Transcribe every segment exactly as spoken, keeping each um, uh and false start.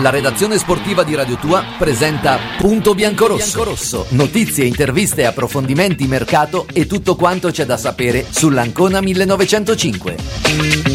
La redazione sportiva di Radio Tua presenta Punto Biancorosso. Biancorosso. Notizie, interviste, approfondimenti, mercato e tutto quanto c'è da sapere sull'Ancona millenovecentocinque.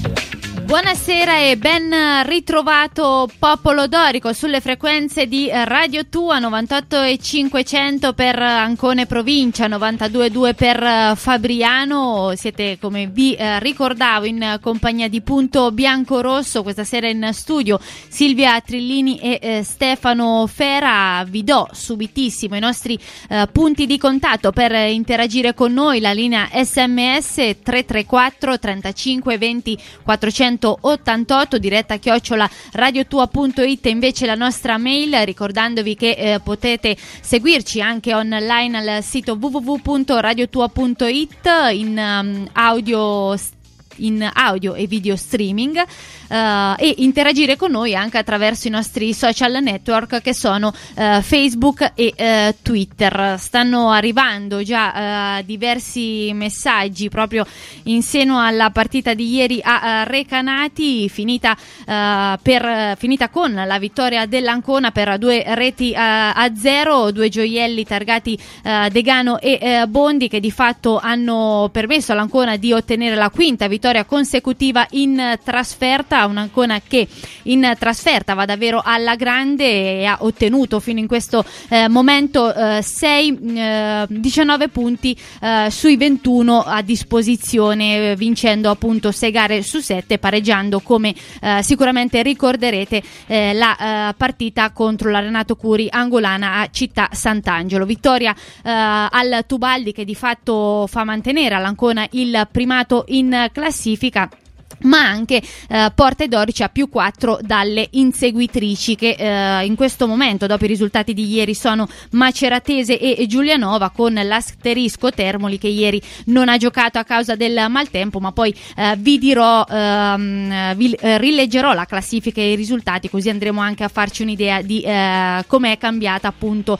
Buonasera e ben ritrovato popolo dorico sulle frequenze di Radio Tua, novantotto e cinquecento per Ancona e provincia, novantadue e due per Fabriano. Siete, come vi eh, ricordavo, in compagnia di Punto Biancorosso. Questa sera in studio Silvia Trillini e eh, Stefano Fera. Vi do subitissimo i nostri eh, punti di contatto per interagire con noi. La linea S M S tre tre quattro trentacinque venti quattrocentottantotto, diretta chiocciola radiotua punto it, invece la nostra mail, ricordandovi che eh, potete seguirci anche online al sito w w w punto radiotua punto it in um, audio in audio e video streaming, uh, e interagire con noi anche attraverso i nostri social network che sono uh, Facebook e uh, Twitter. Stanno arrivando già uh, diversi messaggi proprio in seno alla partita di ieri a uh, Recanati, finita, uh, per, finita con la vittoria dell'Ancona per due reti uh, a zero, due gioielli targati uh, Degano e uh, Bondi, che di fatto hanno permesso all'Ancona di ottenere la quinta vittoria consecutiva in trasferta. Un'Ancona che in trasferta va davvero alla grande e ha ottenuto fino in questo eh, momento eh, sei, eh, diciannove punti eh, sui ventuno a disposizione, eh, vincendo appunto sei gare su sette, pareggiando, come eh, sicuramente ricorderete, eh, la eh, partita contro la Renato Curi Angolana a Città Sant'Angelo. Vittoria eh, al Tubaldi, che di fatto fa mantenere all'Ancona il primato in classifica, ma anche eh, porta i dorici a più quattro dalle inseguitrici, che eh, in questo momento, dopo i risultati di ieri, sono Maceratese e, e Giulianova, con l'asterisco Termoli, che ieri non ha giocato a causa del maltempo, ma poi eh, vi dirò, ehm, vi eh, rileggerò la classifica e i risultati, così andremo anche a farci un'idea di eh, com'è cambiata appunto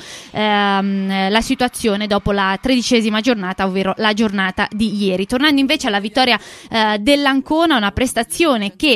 ehm, la situazione dopo la tredicesima giornata, ovvero la giornata di ieri. Tornando invece alla vittoria eh, dell'Ancona, una prestazione che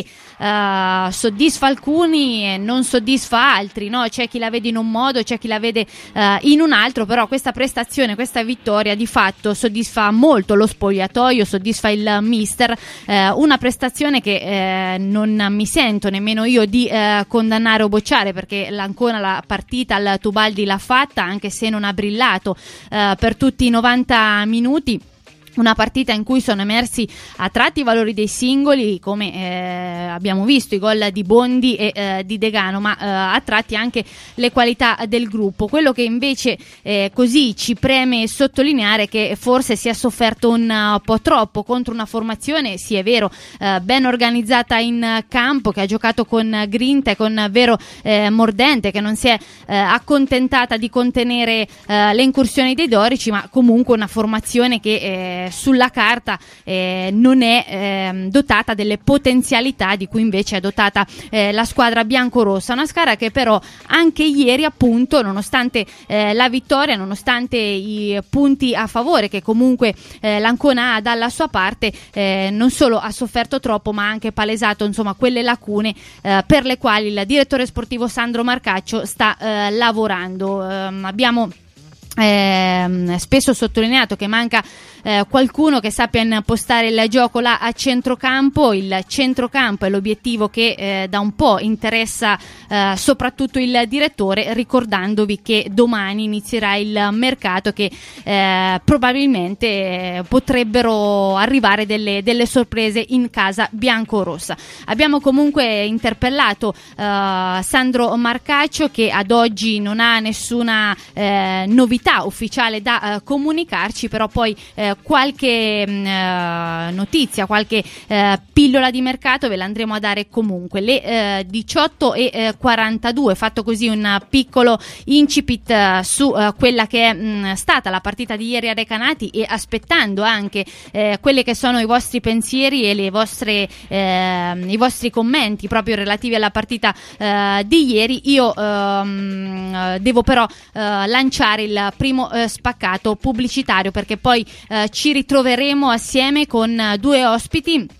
uh, soddisfa alcuni e non soddisfa altri, no? C'è chi la vede in un modo, c'è chi la vede uh, in un altro, però questa prestazione, questa vittoria di fatto soddisfa molto lo spogliatoio, soddisfa il mister, uh, una prestazione che uh, non mi sento nemmeno io di uh, condannare o bocciare, perché l'Ancona la partita al Tubaldi l'ha fatta, anche se non ha brillato uh, per tutti i novanta minuti. Una partita in cui sono emersi a tratti i valori dei singoli, come eh, abbiamo visto i gol di Bondi e eh, di Degano, ma eh, a tratti anche le qualità del gruppo. Quello che invece eh, così ci preme sottolineare è che forse si è sofferto un uh, po' troppo contro una formazione, sì è vero, eh, ben organizzata in campo, che ha giocato con grinta e con vero eh, mordente, che non si è eh, accontentata di contenere eh, le incursioni dei dorici, ma comunque una formazione che eh, sulla carta eh, non è eh, dotata delle potenzialità di cui invece è dotata eh, la squadra biancorossa. Una squadra che però anche ieri, appunto, nonostante eh, la vittoria, nonostante i punti a favore che comunque eh, l'Ancona ha dalla sua parte, eh, non solo ha sofferto troppo, ma ha anche palesato, insomma, quelle lacune eh, per le quali il direttore sportivo Sandro Marcaccio sta eh, lavorando. Eh, abbiamo Eh, spesso sottolineato che manca eh, qualcuno che sappia impostare il gioco là a centrocampo. Il centrocampo è l'obiettivo che eh, da un po' interessa eh, soprattutto il direttore, ricordandovi che domani inizierà il mercato, che eh, probabilmente eh, potrebbero arrivare delle, delle sorprese in casa biancorossa. Abbiamo comunque interpellato eh, Sandro Marcaccio, che ad oggi non ha nessuna eh, novità ufficiale da uh, comunicarci, però poi uh, qualche uh, notizia, qualche uh, pillola di mercato ve la andremo a dare comunque. Le uh, diciotto e quarantadue, fatto così un piccolo incipit uh, su uh, quella che è mh, stata la partita di ieri a Recanati, e aspettando anche uh, quelli che sono i vostri pensieri e le vostre uh, i vostri commenti proprio relativi alla partita uh, di ieri. Io uh, devo però uh, lanciare il primo eh, spaccato pubblicitario, perché poi eh, ci ritroveremo assieme con eh, due ospiti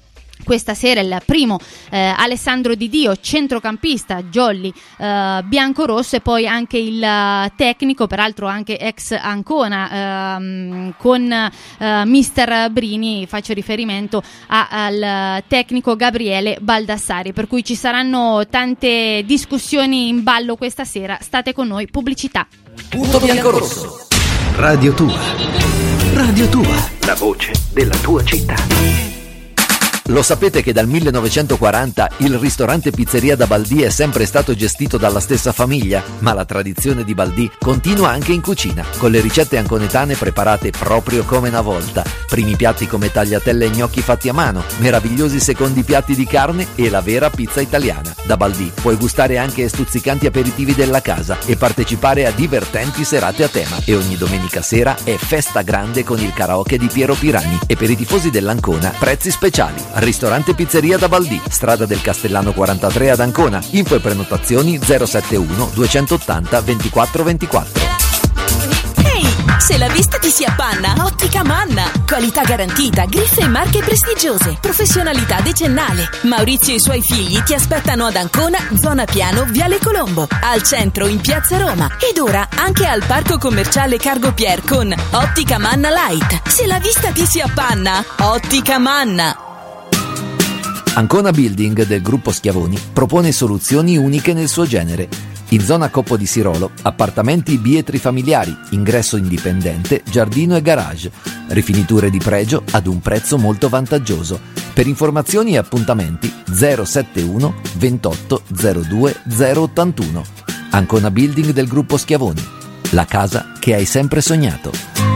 Questa sera il primo eh, Alessandro Di Dio, centrocampista jolly eh, biancorosso, e poi anche il uh, tecnico, peraltro anche ex Ancona, ehm, con eh, mister Brini, faccio riferimento a, al tecnico Gabriele Baldassari, per cui ci saranno tante discussioni in ballo questa sera. State con noi, pubblicità. Punto biancorosso. Radio Tua. Radio Tua. La voce della tua città. Lo sapete che dal millenovecentoquaranta il ristorante Pizzeria da Baldì è sempre stato gestito dalla stessa famiglia? Ma la tradizione di Baldì continua anche in cucina, con le ricette anconetane preparate proprio come una volta. Primi piatti come tagliatelle e gnocchi fatti a mano, meravigliosi secondi piatti di carne e la vera pizza italiana. Da Baldì puoi gustare anche stuzzicanti aperitivi della casa e partecipare a divertenti serate a tema. E ogni domenica sera è festa grande con il karaoke di Piero Piragni. E per i tifosi dell'Ancona, prezzi speciali. Ristorante Pizzeria da Baldì, strada del Castellano quarantatré ad Ancona. Info e prenotazioni zero sette uno duecentottanta ventiquattro ventiquattro. Ehi, se la vista ti si appanna, Ottica Manna. Qualità garantita, griffe e marche prestigiose, professionalità decennale. Maurizio e i suoi figli ti aspettano ad Ancona, zona Piano, Viale Colombo, al centro in Piazza Roma ed ora anche al Parco Commerciale Cargo Pier con Ottica Manna Light. Se la vista ti si appanna, Ottica Manna. Ancona Building del gruppo Schiavoni propone soluzioni uniche nel suo genere. In zona Coppo di Sirolo, appartamenti bietri familiari, ingresso indipendente, giardino e garage, rifiniture di pregio ad un prezzo molto vantaggioso. Per informazioni e appuntamenti zero sette uno ventotto zero due zero ottantuno. Ancona Building del gruppo Schiavoni, la casa che hai sempre sognato.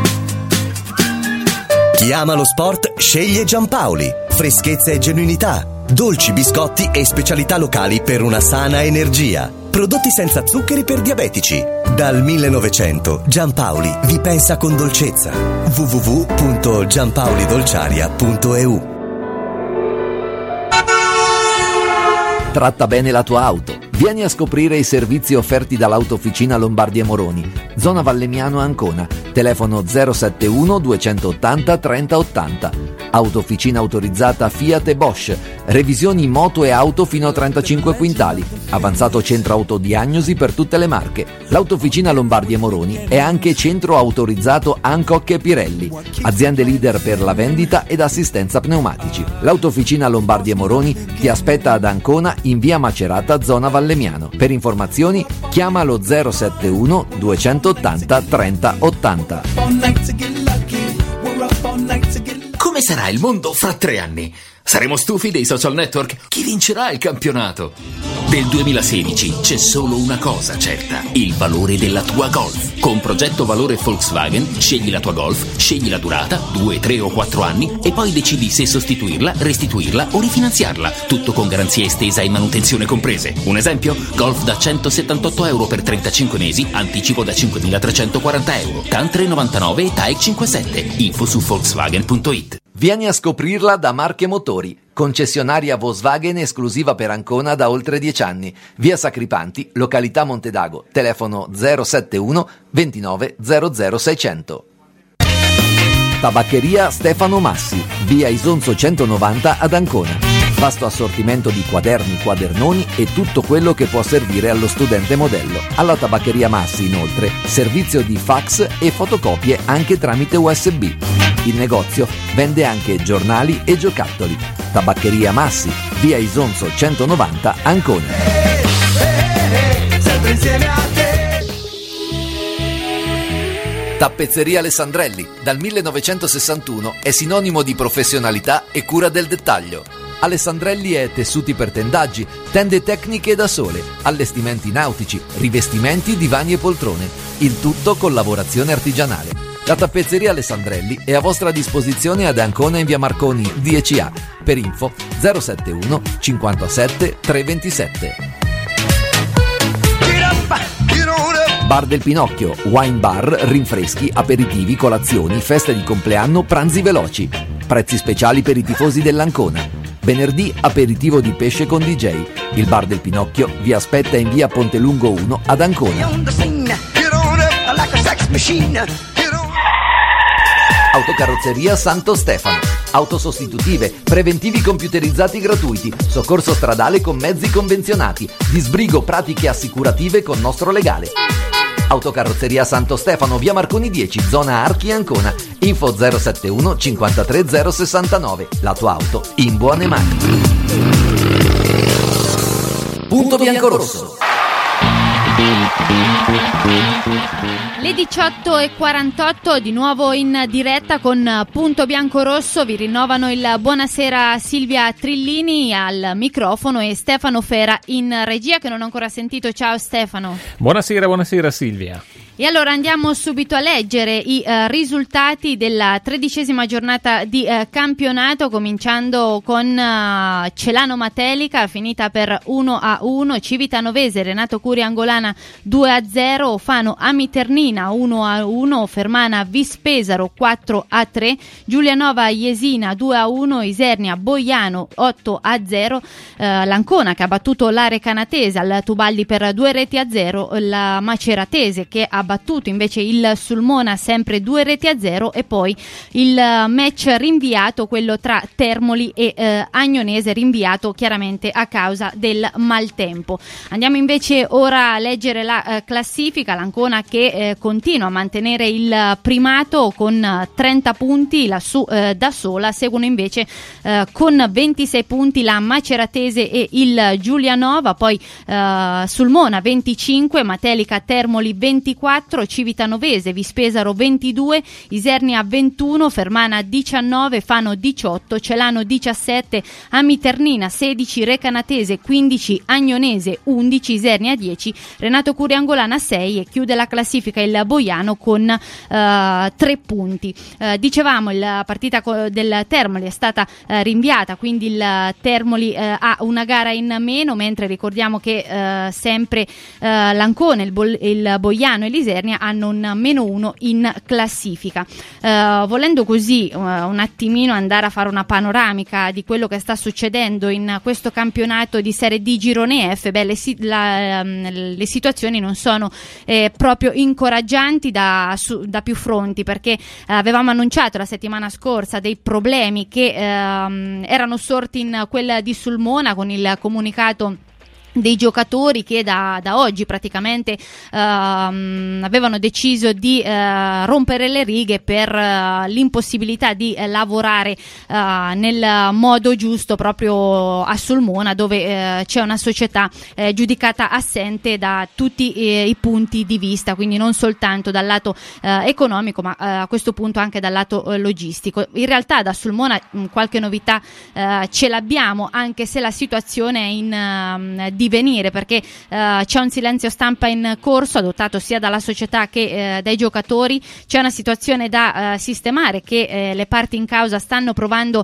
Chi ama lo sport sceglie Giampaoli. Freschezza e genuinità, dolci, biscotti e specialità locali per una sana energia. Prodotti senza zuccheri per diabetici. Dal millenovecento Giampaoli vi pensa con dolcezza. w w w punto giampaolidolciaria punto e u. Tratta bene la tua auto. Vieni a scoprire i servizi offerti dall'Autofficina Lombardi e Moroni, zona Vallemiano Ancona, telefono zero sette uno duecentottanta trenta ottanta. Autofficina autorizzata Fiat e Bosch, revisioni moto e auto fino a trentacinque quintali, avanzato centro autodiagnosi per tutte le marche. L'Autofficina Lombardi e Moroni è anche centro autorizzato Hancock e Pirelli, aziende leader per la vendita ed assistenza pneumatici. L'Autofficina Lombardi e Moroni ti aspetta ad Ancona in via Macerata, zona Vallemiano. Per informazioni chiama lo zero sette uno duecentottanta trenta ottanta. Come sarà il mondo fra tre anni? Saremo stufi dei social network? Chi vincerà il campionato? Del duemilasedici c'è solo una cosa certa: il valore della tua Golf. Con progetto valore Volkswagen scegli la tua Golf, scegli la durata, due, tre o quattro anni, e poi decidi se sostituirla, restituirla o rifinanziarla. Tutto con garanzia estesa e manutenzione comprese. Un esempio? Golf da centosettantotto euro per trentacinque mesi, anticipo da cinquemilatrecentoquaranta euro, C A N tre novantanove e T A E C cinquantasette. Info su Volkswagen punto it. Vieni a scoprirla da Marche Motori, concessionaria Volkswagen esclusiva per Ancona da oltre dieci anni. Via Sacripanti, località Montedago, telefono zero sette uno ventinove zero zero seicento. Tabaccheria Stefano Massi, via Isonzo centonovanta ad Ancona. Vasto assortimento di quaderni, quadernoni e tutto quello che può servire allo studente modello. Alla Tabaccheria Massi, inoltre, servizio di fax e fotocopie anche tramite U S B. Il negozio vende anche giornali e giocattoli. Tabaccheria Massi, via Isonzo centonovanta, Ancona. Hey, hey, hey, sempre insieme a te. Tappezzeria Alessandrelli, dal millenovecentosessantuno, è sinonimo di professionalità e cura del dettaglio. Alessandrelli è tessuti per tendaggi, tende tecniche da sole, allestimenti nautici, rivestimenti, divani e poltrone. Il tutto con lavorazione artigianale. La tappezzeria Alessandrelli è a vostra disposizione ad Ancona in via Marconi dieci A. Per info zero sette uno cinquantasette trecentoventisette. Bar del Pinocchio, wine bar, rinfreschi, aperitivi, colazioni, feste di compleanno, pranzi veloci. Prezzi speciali per i tifosi dell'Ancona. Venerdì aperitivo di pesce con D J. Il Bar del Pinocchio vi aspetta in via Pontelungo uno ad Ancona. Autocarrozzeria Santo Stefano. Auto sostitutive, preventivi computerizzati gratuiti, soccorso stradale con mezzi convenzionati, disbrigo pratiche assicurative con nostro legale. Autocarrozzeria Santo Stefano, via Marconi dieci, zona Archi Ancona. Info zero settantuno cinquantatré zero sessantanove. La tua auto in buone mani. Punto bianco-rosso. Le diciotto e quarantotto di nuovo in diretta con Punto Bianco-Rosso. Vi rinnovano il buonasera Silvia Trillini al microfono e Stefano Fera in regia, che non ho ancora sentito. Ciao Stefano. Buonasera, buonasera Silvia. E allora andiamo subito a leggere i uh, risultati della tredicesima giornata di uh, campionato, cominciando con uh, Celano Matelica, finita per uno a uno, Civitanovese Renato Curia Angolana due a zero, Fano Amiternina uno a uno, Fermana Vispesaro quattro a tre, Giulianova Jesina due a uno, Isernia Boiano otto a zero, uh, l'Ancona che ha battuto la Recanatese al Tubaldi per due reti a zero, la Maceratese che ha battuto invece il Sulmona sempre due reti a zero, e poi il match rinviato, quello tra Termoli e eh, Agnonese, rinviato chiaramente a causa del maltempo. Andiamo invece ora a leggere la eh, classifica. L'Ancona che eh, continua a mantenere il primato con trenta punti lassù eh, da sola, seguono invece eh, con ventisei punti la Maceratese e il Giulianova, poi eh, Sulmona venticinque, Matelica Termoli ventiquattro, Civitanovese Vispesaro ventidue, Isernia ventuno, Fermana diciannove, Fano diciotto, Celano diciassette, Amiternina sedici, Recanatese quindici, Agnonese undici, Isernia dieci, Renato Curia Angolana sei, e chiude la classifica il Boiano con uh, tre punti. Uh, dicevamo la partita co- del Termoli è stata uh, rinviata, quindi il Termoli uh, ha una gara in meno, mentre ricordiamo che uh, sempre uh, l'Ancona, il, Bo- il Boiano e l'Isernia hanno un meno uno in classifica. Uh, volendo così uh, un attimino andare a fare una panoramica di quello che sta succedendo in questo campionato di Serie D Girone F, beh, le, la, le situazioni non sono eh, proprio incoraggianti da, su, da più fronti, perché eh, avevamo annunciato la settimana scorsa dei problemi che eh, erano sorti in quella di Sulmona con il comunicato dei giocatori che da, da oggi praticamente uh, avevano deciso di uh, rompere le righe per uh, l'impossibilità di uh, lavorare uh, nel modo giusto proprio a Sulmona, dove uh, c'è una società uh, giudicata assente da tutti uh, i punti di vista, quindi non soltanto dal lato uh, economico, ma uh, a questo punto anche dal lato uh, logistico. In realtà da Sulmona mh, qualche novità uh, ce l'abbiamo, anche se la situazione è in uh, divenire, perché uh, c'è un silenzio stampa in corso adottato sia dalla società che uh, dai giocatori. C'è una situazione da uh, sistemare che uh, le parti in causa stanno provando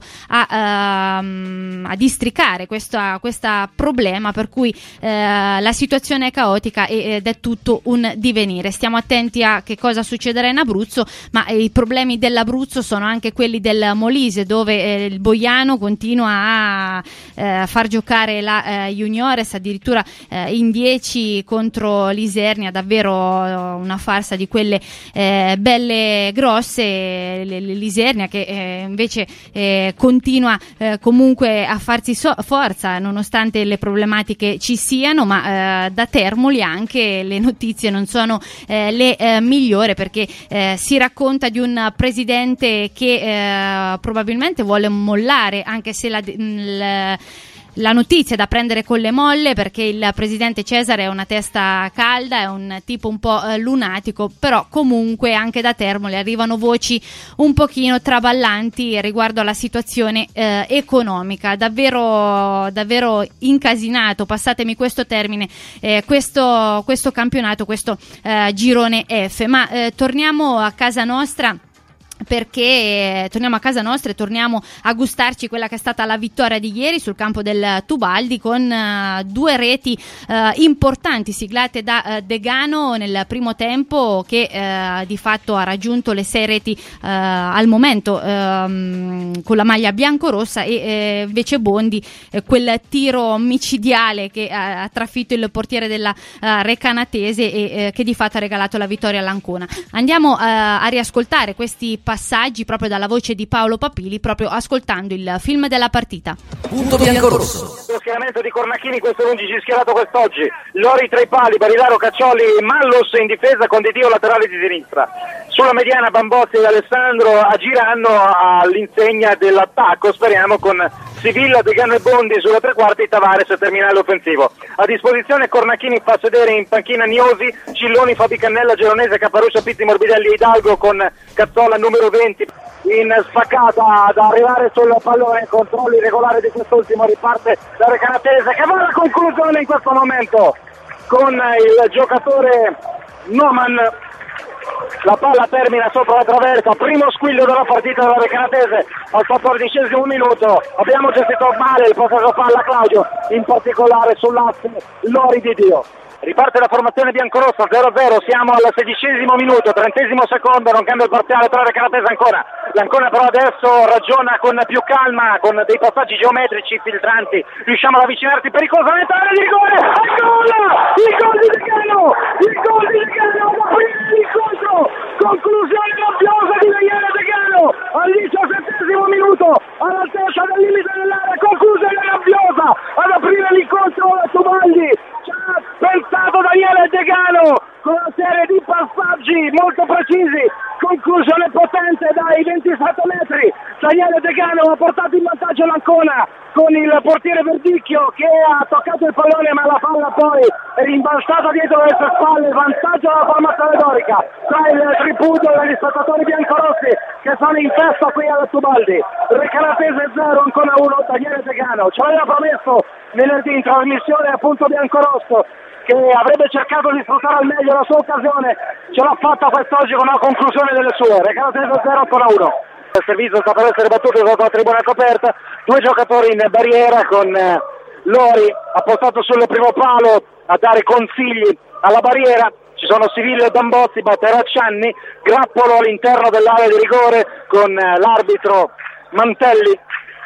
a, uh, a districare questa, questa problema, per cui uh, la situazione è caotica ed è tutto un divenire. Stiamo attenti a che cosa succederà in Abruzzo, ma uh, i problemi dell'Abruzzo sono anche quelli del Molise, dove uh, il Boiano continua a uh, far giocare la uh, Juniores addirittura eh, in dieci contro l'Isernia, davvero una farsa di quelle eh, belle grosse. L'Isernia che eh, invece eh, continua eh, comunque a farsi so- forza nonostante le problematiche ci siano, ma eh, da Termoli anche le notizie non sono eh, le eh, migliori, perché eh, si racconta di un presidente che eh, probabilmente vuole mollare, anche se la, la La notizia è da prendere con le molle, perché il presidente Cesare è una testa calda, è un tipo un po' eh, lunatico, però comunque anche da Termoli arrivano voci un pochino traballanti riguardo alla situazione eh, economica. Davvero, davvero incasinato, passatemi questo termine, eh, questo, questo campionato, questo eh, girone F. Ma eh, torniamo a casa nostra, perché torniamo a casa nostra e torniamo a gustarci quella che è stata la vittoria di ieri sul campo del Tubaldi, con uh, due reti uh, importanti siglate da uh, Degano nel primo tempo, che uh, di fatto ha raggiunto le sei reti uh, al momento uh, con la maglia biancorossa, e uh, invece Bondi uh, quel tiro micidiale che uh, ha trafitto il portiere della uh, Recanatese e uh, che di fatto ha regalato la vittoria all'Ancona. Andiamo uh, a riascoltare questi passaggi proprio dalla voce di Paolo Papili, proprio ascoltando il film della partita. Punto biancorosso. Lo schieramento di Cornacchini, questo undici schierato quest'oggi: Lori tra i pali, Barilaro, Caccioli, Mallus in difesa con Di Dio laterale di sinistra. Sulla mediana Bambozzi ed Alessandro agiranno all'insegna dell'attacco, speriamo, con Sivilla, Degano e Bondi sulla tre quarti, Tavares e terminale offensivo. A disposizione Cornacchini fa sedere in panchina Niosi, Cilloni, Fabi Cannella, Geronese, Caparuscia, Pizzi, Morbidelli e Hidalgo, con Cazzola numero venti in sfaccata ad arrivare sul pallone. Controllo irregolare di quest'ultimo, riparte la Recanatese che va alla conclusione in questo momento con il giocatore Noman. La palla termina sopra la traversa, primo squillo della partita della Recanatese al quattordicesimo minuto. Abbiamo gestito male il possesso palla Claudio, in particolare sull'asse Lori Di Dio. Riparte la formazione biancorossa, zero a zero, siamo al sedicesimo minuto, trentesimo secondo, non cambia il parziale per la Recanatese ancora. L'Ancona però adesso ragiona con più calma, con dei passaggi geometrici filtranti, riusciamo ad avvicinarsi pericolosamente all'area di rigore. Il gol! Il gol di Degano! Il gol di Degano! Da prima l'incontro! Conclusione rabbiosa di Daniele Degano al diciassettesimo minuto, all'altezza del limite dell'area, conclusione rabbiosa ad aprire l'incontro da Tubaldi. Ci ha pensato Daniele Degano con una serie di passaggi molto precisi, conclusione potente dai ventisette metri. Daniele Degano ha portato in vantaggio l'Ancona con il portiere Verdicchio che ha toccato il pallone, ma la palla poi è rimbalzata dietro le sue spalle. Vantaggio della formazione dorica, tra il tripudio degli spettatori biancorossi che sono in festa qui alla Tubaldi. Recanatese zero, Ancona uno. Daniele Degano ci aveva promesso venerdì in trasmissione appunto biancorosso che avrebbe cercato di sfruttare al meglio la sua occasione, ce l'ha fatta quest'oggi con una conclusione delle sue. Recanatese zero, Ancona uno. Il servizio sta per essere battuto sotto la tribuna coperta, due giocatori in barriera con eh, Lori appostato sul primo palo a dare consigli alla barriera. Ci sono Sivilla e Bambozzi, batterà Cianni, grappolo all'interno dell'area di rigore con eh, l'arbitro Mantelli.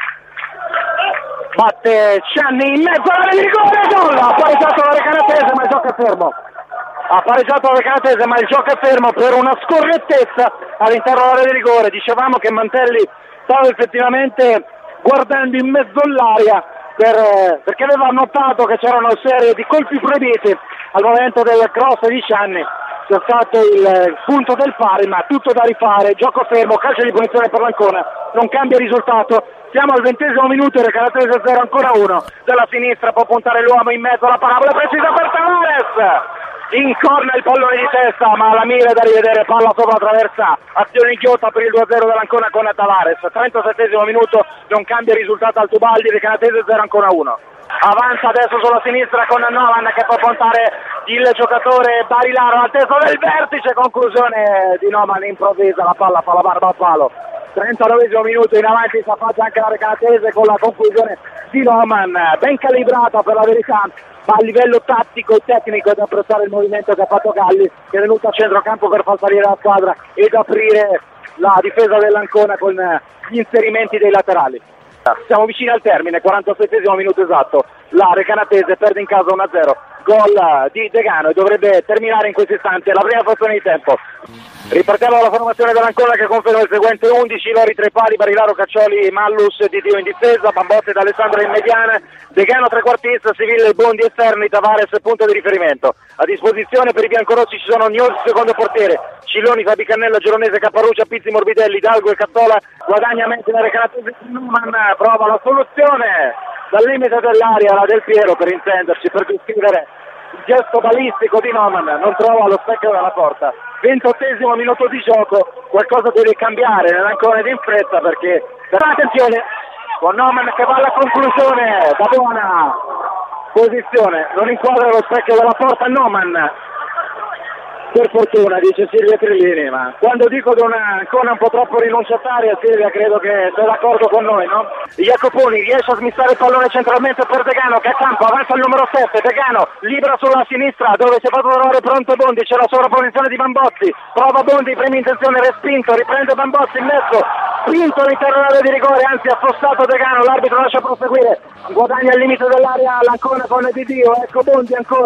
Batte Cianni in mezzo all'area di rigore, gol! Ha pareggiato la Recanatese ma il gioco è fermo. Ha pareggiato la Recanatese ma il gioco è fermo per una scorrettezza all'interno dell'area di rigore. Dicevamo che Mantelli stava effettivamente guardando in mezzo all'aria per, eh, perché aveva notato che c'era una serie di colpi proibiti al momento del cross di Cianni. C'è stato il eh, punto del pari, ma tutto da rifare, gioco fermo, calcio di punizione per l'Ancona, non cambia risultato. Siamo al ventesimo minuto, Recanatese zero, Ancona uno. Dalla sinistra può puntare l'uomo in mezzo alla parabola precisa per Tavares. Incorna il pallone di testa, ma la mira è da rivedere, palla sopra la traversa, azione idiota per il due a zero dell'Ancona con Tavares. trentasettesimo minuto, non cambia risultato al Tubaldi, Recanatese zero, Ancona uno. Avanza adesso sulla sinistra con Novan che può puntare il giocatore Barilaro all'altezza del vertice, conclusione di Novan improvvisa, la palla fa la barba al palo. trentanovesimo minuto, in avanti si affaccia anche la Recanatese con la conclusione di Noman, ben calibrata per la verità, ma a livello tattico e tecnico è da apprezzare il movimento che ha fatto Galli, che è venuto a centrocampo per far salire la squadra ed aprire la difesa dell'Ancona con gli inserimenti dei laterali. Siamo vicini al termine, quarantasettesimo minuto esatto, la Recanatese perde in casa uno a zero, gol di Degano e dovrebbe terminare in questo istante la prima frazione di tempo. Ripartiamo dalla formazione dell'Ancona che conferma il seguente undici: Lori tra i pali, Barilaro, Caccioli, Mallus, Di Dio in difesa, Bambozzi ed Alessandro in mediana, Degano trequartista, Sivilla e Bondi esterni, Tavares punto di riferimento. A disposizione per i biancorossi ci sono Gnozzi secondo portiere, Cilloni, Fabi Cannella, Geronese, Caparruccia, Pizzi, Morbidelli, Hidalgo e Cazzola. Guadagna mente la Recanatese, Numan prova la soluzione dal limite dell'area, la Del Piero per intenderci, per descrivere il gesto balistico di Noman, non trova lo specchio della porta. ventottesimo minuto di gioco, qualcosa deve cambiare nell'Ancona di in fretta perché attenzione con Noman che va alla conclusione da buona posizione, non inquadra lo specchio della porta Noman. Per fortuna, dice Silvia Trillini, ma quando dico che una Ancona un po' troppo rinunciataria, Silvia, credo che sia d'accordo con noi, no? Jacoponi riesce a smistare il pallone centralmente per Degano che a campo, avanza il numero sette, Degano libera sulla sinistra dove si è fatto trovare pronto Bondi, c'è la sovrapposizione di Bambozzi, prova Bondi, prima intenzione, respinto, riprende Bambozzi in mezzo, spinto all'interno dell'area di rigore, anzi affossato Degano, l'arbitro lascia proseguire, guadagna il limite dell'area l'Ancona con Di Dio, ecco Bondi ancora,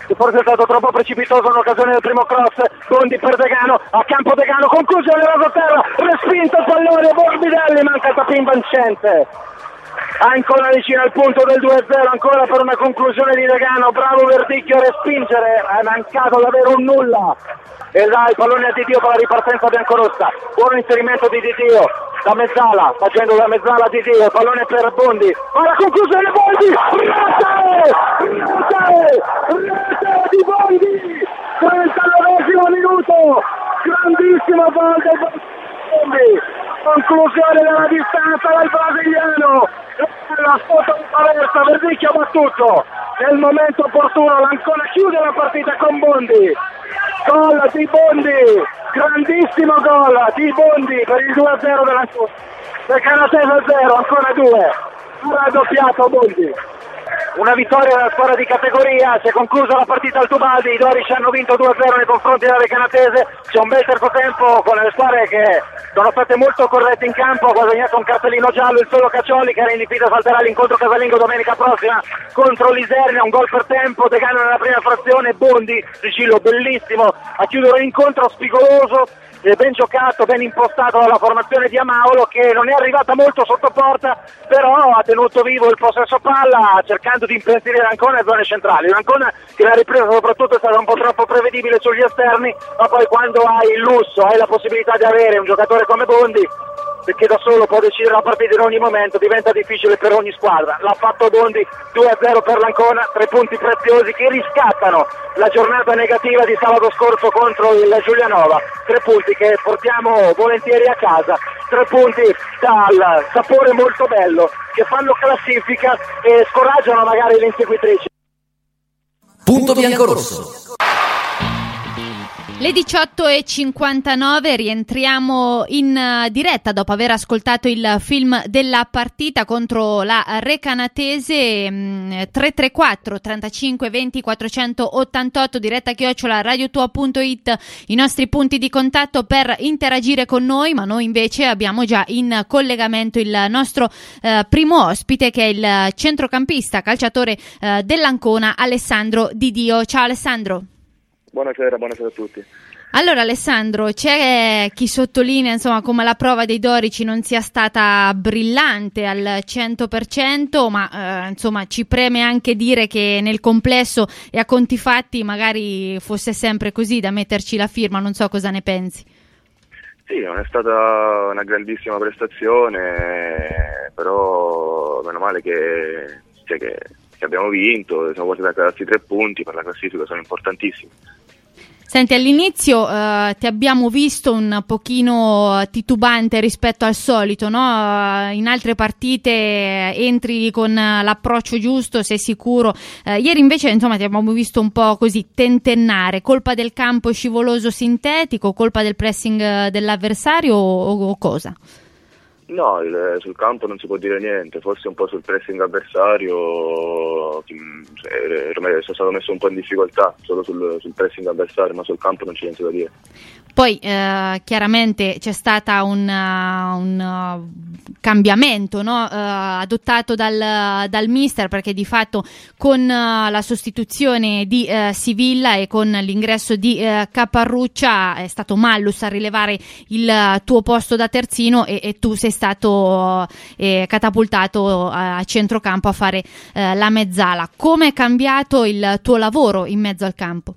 che forse è stato troppo precipitoso in occasione del primo cross. Bondi per Degano, a campo Degano, conclusione raso terra, respinto il pallone, Morbidelli, manca il tapin vincente. Ancora vicino al punto del due a zero, ancora per una conclusione di Degano, bravo Verdicchio a respingere, è mancato davvero un nulla. E là il pallone a Didio per la ripartenza biancorossa, buon inserimento di Didio da Mezzala, facendo da Mezzala a Didio, il pallone per Bondi, ma la conclusione Bondi, rete, rete, rete di Bondi, trentanovesimo minuto, grandissimo gol del Bondi, conclusione della distanza del brasiliano, la sfotto di traversa, Verdicchio ha battuto, nel momento opportuno l'Ancona chiude la partita con Bondi. Gol di Bondi, grandissimo gol di Bondi per il due a zero dell'Ancona, del Canatese zero, ancora due, raddoppiato Bondi. Una vittoria della squadra di categoria, si è conclusa la partita al Tubaldi, i Dorici hanno vinto due a zero nei confronti della Canatese, c'è un bel terzo tempo con le squadre che sono state molto corrette in campo, ha guadagnato un cartellino giallo il solo Caccioli che era in difesa, salterà l'incontro casalingo domenica prossima contro l'Isernia, un gol per tempo, Degano nella prima frazione, Bondi, Sicilio bellissimo a chiudere l'incontro, spigoloso, ben giocato, ben impostato dalla formazione di Amaolo che non è arrivata molto sotto porta, però ha tenuto vivo il possesso palla cercando di impensierire Ancona e zone centrali. Ancona che la ripresa soprattutto è stata un po' troppo prevedibile sugli esterni, ma poi quando hai il lusso, hai la possibilità di avere un giocatore come Bondi perché da solo può decidere la partita in ogni momento, diventa difficile per ogni squadra. L'ha fatto Bondi, due a zero per l'Ancona, tre punti preziosi che riscattano la giornata negativa di sabato scorso contro il Giulianova, tre punti che portiamo volentieri a casa, tre punti dal sapore molto bello che fanno classifica e scoraggiano magari le inseguitrici. Punto biancorosso. Le diciotto e cinquantanove, rientriamo in diretta dopo aver ascoltato il film della partita contro la Recanatese. Tre tre quattro trentacinque venti quattrocentottantotto, diretta chiocciola radiotua punto it, i nostri punti di contatto per interagire con noi, ma noi invece abbiamo già in collegamento il nostro eh, primo ospite che è il centrocampista calciatore eh, dell'Ancona, Alessandro Didio. Ciao Alessandro. Buonasera, buonasera a tutti. Allora Alessandro, c'è chi sottolinea insomma come la prova dei Dorici non sia stata brillante al cento per cento, ma eh, insomma ci preme anche dire che nel complesso e a conti fatti magari fosse sempre così da metterci la firma, non so cosa ne pensi. Sì, non è stata una grandissima prestazione, però meno male che, cioè che, che abbiamo vinto, siamo portati a questi tre punti per la classifica, sono importantissimi. Senti, all'inizio eh, ti abbiamo visto un pochino titubante rispetto al solito, no? In altre partite entri con l'approccio giusto, sei sicuro. Eh, ieri invece insomma ti abbiamo visto un po' così tentennare, colpa del campo scivoloso sintetico, colpa del pressing dell'avversario o, o cosa? No, il, sul campo non si può dire niente, forse un po' sul pressing avversario cioè, sono stato messo un po' in difficoltà solo sul, sul pressing avversario, ma sul campo non c'è niente da dire. Poi eh, chiaramente c'è stata un, uh, un uh, cambiamento, no? uh, adottato dal, dal mister, perché di fatto con uh, la sostituzione di uh, Sivilla e con l'ingresso di uh, Caparruccia è stato Mallus a rilevare il uh, tuo posto da terzino e, e tu sei stato uh, catapultato a, a centrocampo a fare uh, la mezzala. Come è cambiato il tuo lavoro in mezzo al campo?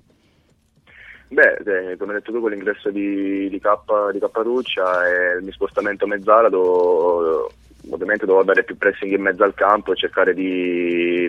Beh, eh, come hai detto tu, con l'ingresso di, di, K, di Caparuccia e il mio spostamento a mezzala, do, ovviamente dovevo dare più pressing in mezzo al campo e cercare di,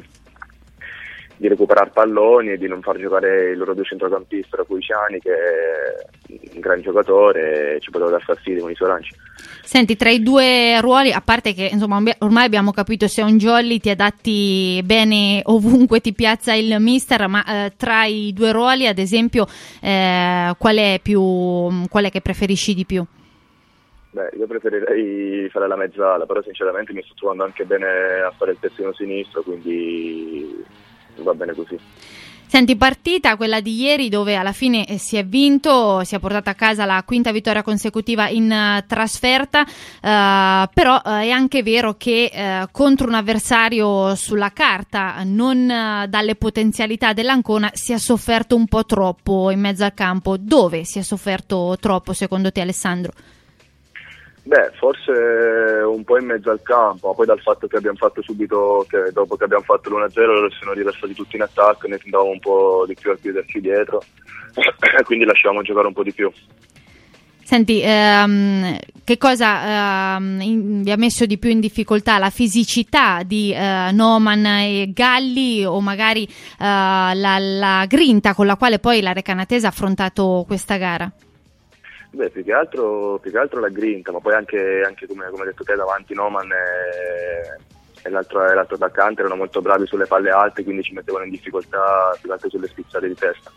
di recuperare palloni e di non far giocare i loro due centrocampisti, tra cui Ciani, che è un gran giocatore e ci poteva dar fastidio con i suoi lanci. Senti, tra i due ruoli, a parte che insomma ormai abbiamo capito sei un jolly, ti adatti bene ovunque ti piazza il mister, ma eh, tra i due ruoli ad esempio eh, qual è più qual è che preferisci di più? Beh, io preferirei fare la mezzala, però sinceramente mi sto trovando anche bene a fare il terzino sinistro, quindi va bene così. Senti, partita quella di ieri dove alla fine eh, si è vinto, si è portata a casa la quinta vittoria consecutiva in uh, trasferta, uh, però uh, è anche vero che uh, contro un avversario sulla carta, non uh, dalle potenzialità dell'Ancona, si è sofferto un po' troppo in mezzo al campo. Dove si è sofferto troppo secondo te, Alessandro? Beh, forse un po' in mezzo al campo, ma poi dal fatto che abbiamo fatto subito, che dopo che abbiamo fatto l'uno a zero loro si sono riversati tutti in attacco e ne andavamo un po' di più a chiuderci dietro, quindi lasciamo giocare un po' di più. Senti, ehm, che cosa ehm, in, vi ha messo di più in difficoltà? La fisicità di eh, Noman e Galli o magari eh, la, la grinta con la quale poi la Recanatese ha affrontato questa gara? Beh, più che altro, più che altro la grinta, ma poi anche, anche come, come hai detto te, davanti Noman e, e, l'altro, e l'altro attaccante erano molto bravi sulle palle alte, quindi ci mettevano in difficoltà più che altro sulle spizzate di testa.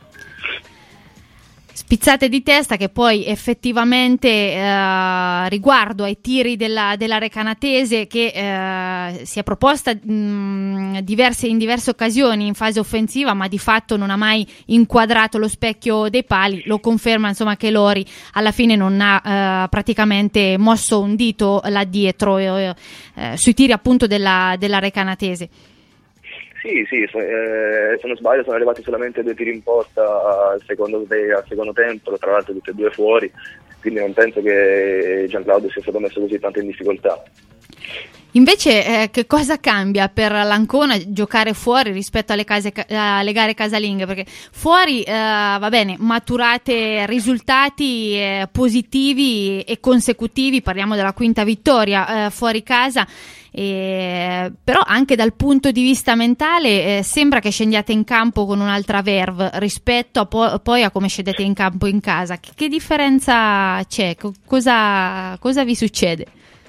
Spizzate di testa che poi effettivamente eh, riguardo ai tiri della, della Recanatese, che eh, si è proposta mh, diverse, in diverse occasioni in fase offensiva, ma di fatto non ha mai inquadrato lo specchio dei pali. Lo conferma insomma che Lori alla fine non ha eh, praticamente mosso un dito là dietro eh, eh, sui tiri appunto della, della Recanatese. Sì, sì, eh, se non sbaglio sono arrivati solamente due tiri in porta al secondo, al secondo tempo, tra l'altro tutti e due fuori, quindi non penso che Gianclaudio sia stato messo così tanto in difficoltà. Invece eh, che cosa cambia per l'Ancona giocare fuori rispetto alle, case, alle gare casalinghe? Perché fuori eh, va bene, maturate risultati eh, positivi e consecutivi, parliamo della quinta vittoria eh, fuori casa, eh, però anche dal punto di vista mentale eh, sembra che scendiate in campo con un'altra verve rispetto a po- poi a come scendete in campo in casa. Che, che differenza c'è? C- cosa, cosa vi succede?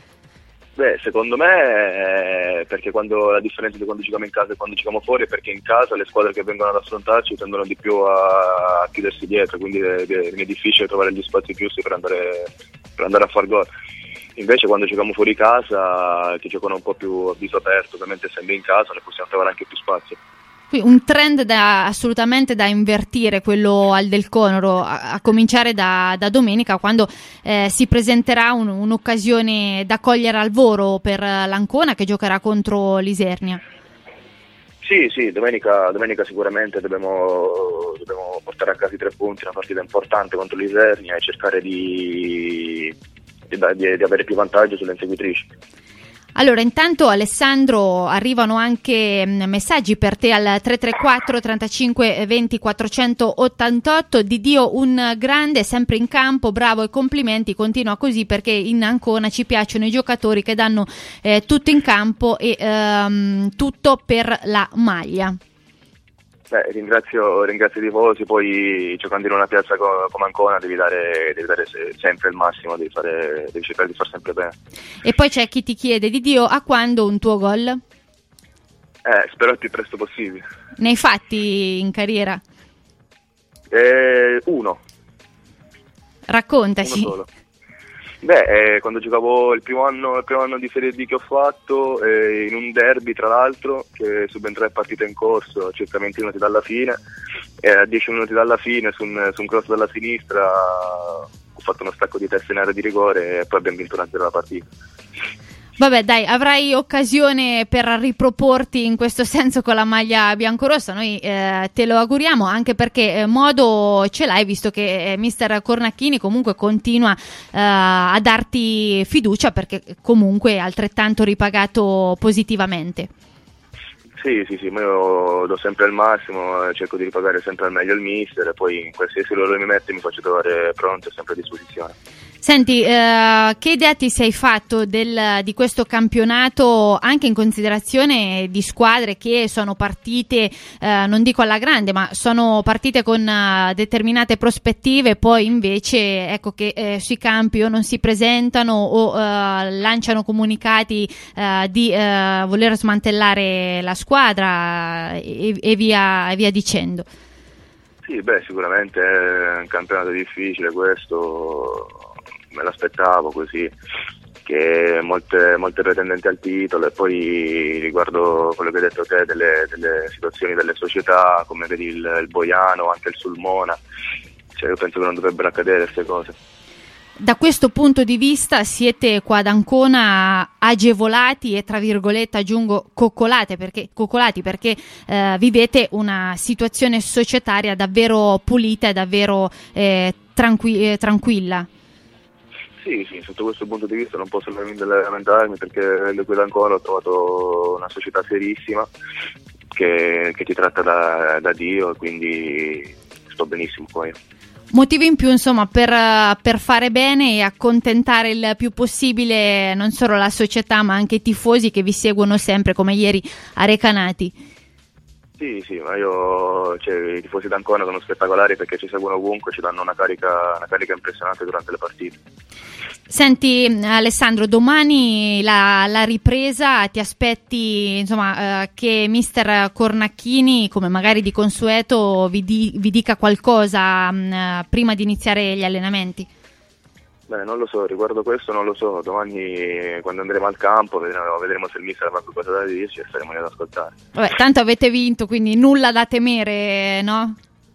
Beh, secondo me, eh, perché quando la differenza di quando giochiamo in casa e quando giochiamo fuori è perché in casa le squadre che vengono ad affrontarci tendono di più a, a chiudersi dietro, quindi è, è difficile trovare gli spazi giusti per andare, per andare a far gol. Invece quando giochiamo fuori casa, che giocano un po' più a viso aperto, ovviamente essendo in casa ne possiamo trovare anche più spazio. Un trend da, assolutamente da invertire, quello al Del Conoro, a, a cominciare da, da domenica, quando eh, si presenterà un, un'occasione da cogliere al volo per l'Ancona, che giocherà contro l'Isernia. Sì, sì, domenica, domenica sicuramente dobbiamo, dobbiamo portare a casa i tre punti, una partita importante contro l'Isernia e cercare di, di, di, di avere più vantaggio sulle inseguitrici. Allora, intanto Alessandro arrivano anche messaggi per te al tre tre quattro trentacinque venti quattrocentottantotto. Di Dio un grande, sempre in campo, bravo e complimenti, continua così perché in Ancona ci piacciono i giocatori che danno eh, tutto in campo e ehm, tutto per la maglia. Beh, ringrazio, ringrazio i tifosi, poi giocando in una piazza co- come Ancona devi dare, devi dare se- sempre il massimo, devi, fare, devi cercare di far sempre bene. E poi c'è chi ti chiede, Di Dio, a quando un tuo gol? Eh, spero il più presto possibile. Ne hai fatti in carriera? Eh, uno. Raccontaci. Uno solo. Beh, eh, quando giocavo il primo anno, il primo anno di Serie D che ho fatto, eh, in un derby tra l'altro, che subentrai partite in corso, circa venti minuti dalla fine, e a dieci minuti dalla fine su un, su un cross dalla sinistra ho fatto uno stacco di testa in area di rigore e poi abbiamo vinto uno a zero la partita. Vabbè, dai, avrai occasione per riproporti in questo senso con la maglia biancorossa, noi eh, te lo auguriamo, anche perché eh, modo ce l'hai, visto che eh, mister Cornacchini comunque continua eh, a darti fiducia, perché comunque è altrettanto ripagato positivamente. Sì, sì, sì, ma io do sempre il massimo, cerco di ripagare sempre al meglio il mister e poi in qualsiasi ruolo mi mette mi faccio trovare pronto e sempre a disposizione. Senti, eh, che idea ti sei fatto del, di questo campionato, anche in considerazione di squadre che sono partite, eh, non dico alla grande, ma sono partite con uh, determinate prospettive, poi invece ecco che eh, sui campi o non si presentano o uh, lanciano comunicati uh, di uh, voler smantellare la squadra e, e, via, e via dicendo. Sì, beh, sicuramente è un campionato difficile questo. Me l'aspettavo così, che molte, molte pretendenti al titolo, e poi riguardo quello che hai detto te delle, delle situazioni delle società, come vedi il, il Boiano, anche il Sulmona, cioè io penso che non dovrebbero accadere queste cose. Da questo punto di vista siete qua ad Ancona agevolati e, tra virgolette, aggiungo coccolate perché, coccolati perché eh, vivete una situazione societaria davvero pulita e davvero eh, tranqui- eh, tranquilla. Sì, sì, sotto questo punto di vista non posso veramente lamentarmi, perché qui ad Ancona ho trovato una società serissima che, che ti tratta da, da Dio, quindi sto benissimo qua. Motivi in più, insomma, per, per fare bene e accontentare il più possibile non solo la società ma anche i tifosi che vi seguono sempre, come ieri a Recanati. Sì, sì, ma io, cioè, i tifosi d'Ancona sono spettacolari perché ci seguono ovunque, ci danno una carica, una carica impressionante durante le partite. Senti Alessandro, domani la, la ripresa, ti aspetti insomma eh, che mister Cornacchini, come magari di consueto, vi, di, vi dica qualcosa mh, prima di iniziare gli allenamenti? Beh, non lo so, riguardo questo non lo so, domani quando andremo al campo vedremo, vedremo se il mister avrà qualcosa da dirci e staremo lì ad ascoltare. Vabbè, tanto avete vinto, quindi nulla da temere, no?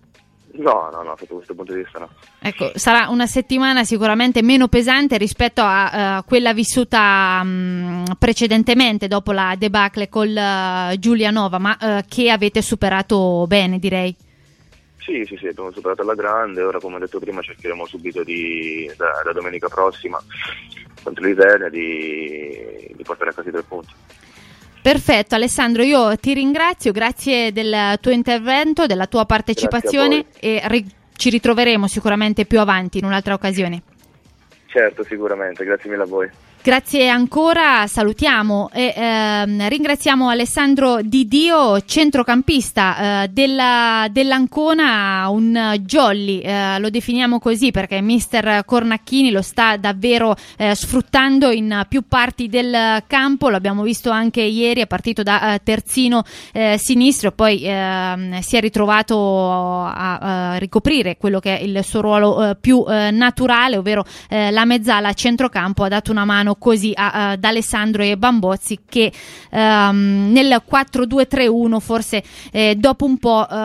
No, no, no, sotto questo punto di vista no. Ecco, sarà una settimana sicuramente meno pesante rispetto a uh, quella vissuta um, precedentemente dopo la debacle col uh, Giulianova, ma uh, che avete superato bene, direi. Sì, sì, sì, abbiamo superato alla grande, ora come ho detto prima cercheremo subito di, da, da domenica prossima contro l'Isernia di, di portare a casa i tre punti. Perfetto Alessandro, io ti ringrazio, grazie del tuo intervento, della tua partecipazione e ri- ci ritroveremo sicuramente più avanti in un'altra occasione. Certo, sicuramente, grazie mille a voi. Grazie ancora, salutiamo e ehm, ringraziamo Alessandro Di Dio, centrocampista eh, della, dell'Ancona, un jolly, eh, lo definiamo così perché mister Cornacchini lo sta davvero eh, sfruttando in più parti del campo, l'abbiamo visto anche ieri, è partito da eh, terzino eh, sinistro, poi eh, si è ritrovato a, a ricoprire quello che è il suo ruolo eh, più eh, naturale, ovvero eh, la mezzala a centrocampo, ha dato una mano così a, ad Alessandro e Bambozzi che um, nel quattro due tre uno forse eh, dopo un po' uh,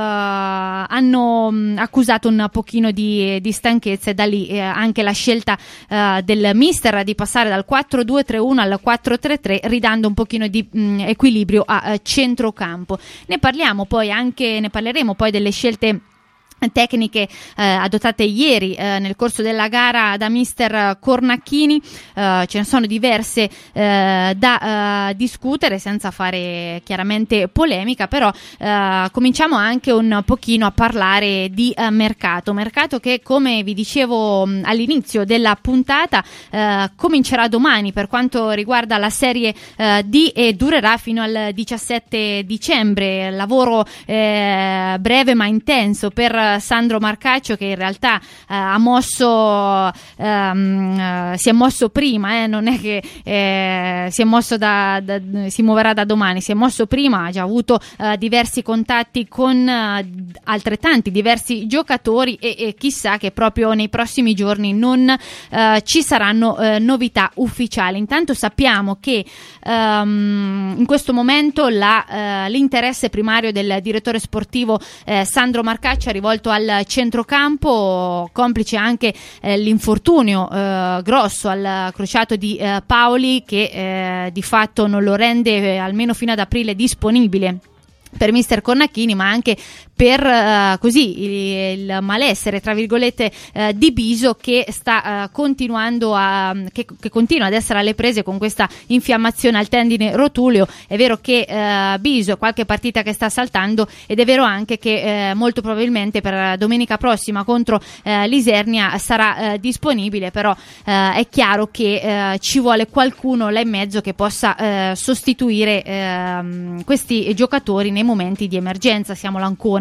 hanno um, accusato un pochino di, di stanchezza e da lì eh, anche la scelta uh, del mister di passare dal quattro due tre uno al quattro tre tre ridando un pochino di mh, equilibrio a, a centrocampo. Ne parliamo poi anche, ne parleremo poi delle scelte tecniche eh, adottate ieri eh, nel corso della gara da mister Cornacchini, eh, ce ne sono diverse eh, da eh, discutere senza fare chiaramente polemica, però eh, cominciamo anche un pochino a parlare di eh, mercato, mercato che come vi dicevo mh, all'inizio della puntata eh, comincerà domani per quanto riguarda la Serie eh, D e durerà fino al diciassette dicembre, lavoro eh, breve ma intenso per Sandro Marcaccio che in realtà eh, ha mosso ehm, si è mosso prima, eh, non è che eh, si è mosso da, da si muoverà da domani, si è mosso prima, ha già avuto eh, diversi contatti con eh, altrettanti diversi giocatori e, e chissà che proprio nei prossimi giorni non eh, ci saranno eh, novità ufficiali. Intanto sappiamo che ehm, in questo momento la, eh, l'interesse primario del direttore sportivo eh, Sandro Marcaccio è rivolto al centrocampo, complice anche eh, l'infortunio eh, grosso al crociato di eh, Paoli che eh, di fatto non lo rende eh, almeno fino ad aprile disponibile per mister Cornacchini, ma anche per uh, così il, il malessere tra virgolette uh, di Biso che sta uh, continuando a che, che continua ad essere alle prese con questa infiammazione al tendine rotuleo. È vero che uh, Biso qualche partita che sta saltando ed è vero anche che uh, molto probabilmente per domenica prossima contro uh, l'Isernia sarà uh, disponibile, però uh, è chiaro che uh, ci vuole qualcuno là in mezzo che possa uh, sostituire uh, questi giocatori nei momenti di emergenza. Siamo l'Ancona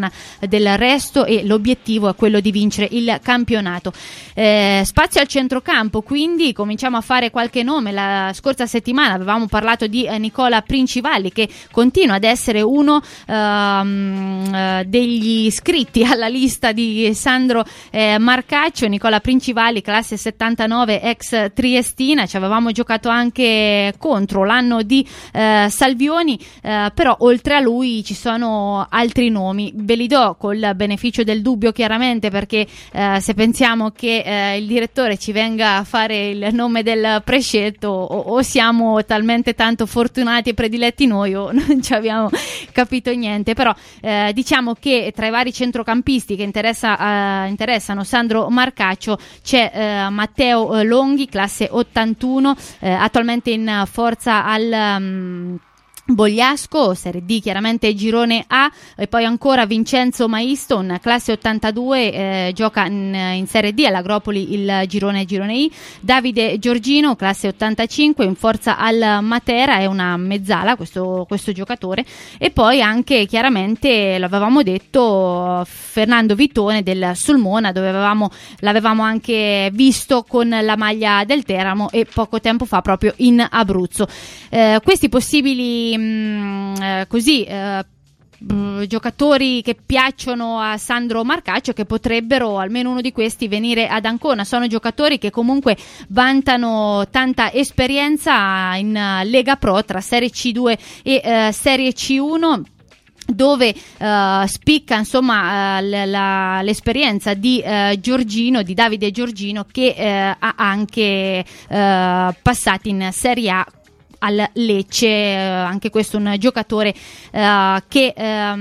prima del resto e l'obiettivo è quello di vincere il campionato. Eh, spazio al centrocampo, quindi cominciamo a fare qualche nome. La scorsa settimana avevamo parlato di eh, Nicola Princivalli, che continua ad essere uno ehm, eh, degli iscritti alla lista di Sandro eh, Marcaccio. Nicola Princivalli, classe settantanove, ex triestina, ci avevamo giocato anche contro l'anno di eh, Salvioni, eh, però oltre a lui ci sono altri nomi. Ve li do col beneficio del dubbio, chiaramente, perché eh, se pensiamo che eh, il direttore ci venga a fare il nome del prescelto, o, o siamo talmente tanto fortunati e prediletti noi o non ci abbiamo capito niente. Però eh, diciamo che tra i vari centrocampisti che interessa, eh, interessano Sandro Marcaccio c'è eh, Matteo Longhi, classe ottantuno, eh, attualmente in forza al um, Bogliasco, Serie D, chiaramente girone A, e poi ancora Vincenzo Maiston, classe ottantadue, eh, gioca in, in Serie D all'Agropoli, il girone girone I. Davide Giorgino, classe ottantacinque, in forza al Matera, è una mezzala questo, questo giocatore. E poi anche, chiaramente, l'avevamo detto, Fernando Vittone del Sulmona, dove avevamo, l'avevamo anche visto con la maglia del Teramo e poco tempo fa proprio in Abruzzo. Eh, questi possibili mh, così eh, giocatori che piacciono a Sandro Marcaccio, che potrebbero, almeno uno di questi, venire ad Ancona. Sono giocatori che comunque vantano tanta esperienza in Lega Pro, tra Serie C due e eh, Serie C uno, dove uh, spicca insomma uh, l- la- l'esperienza di uh, Giorgino, di Davide Giorgino, che uh, ha anche uh, passati in Serie A al Lecce, eh, anche questo un giocatore eh, che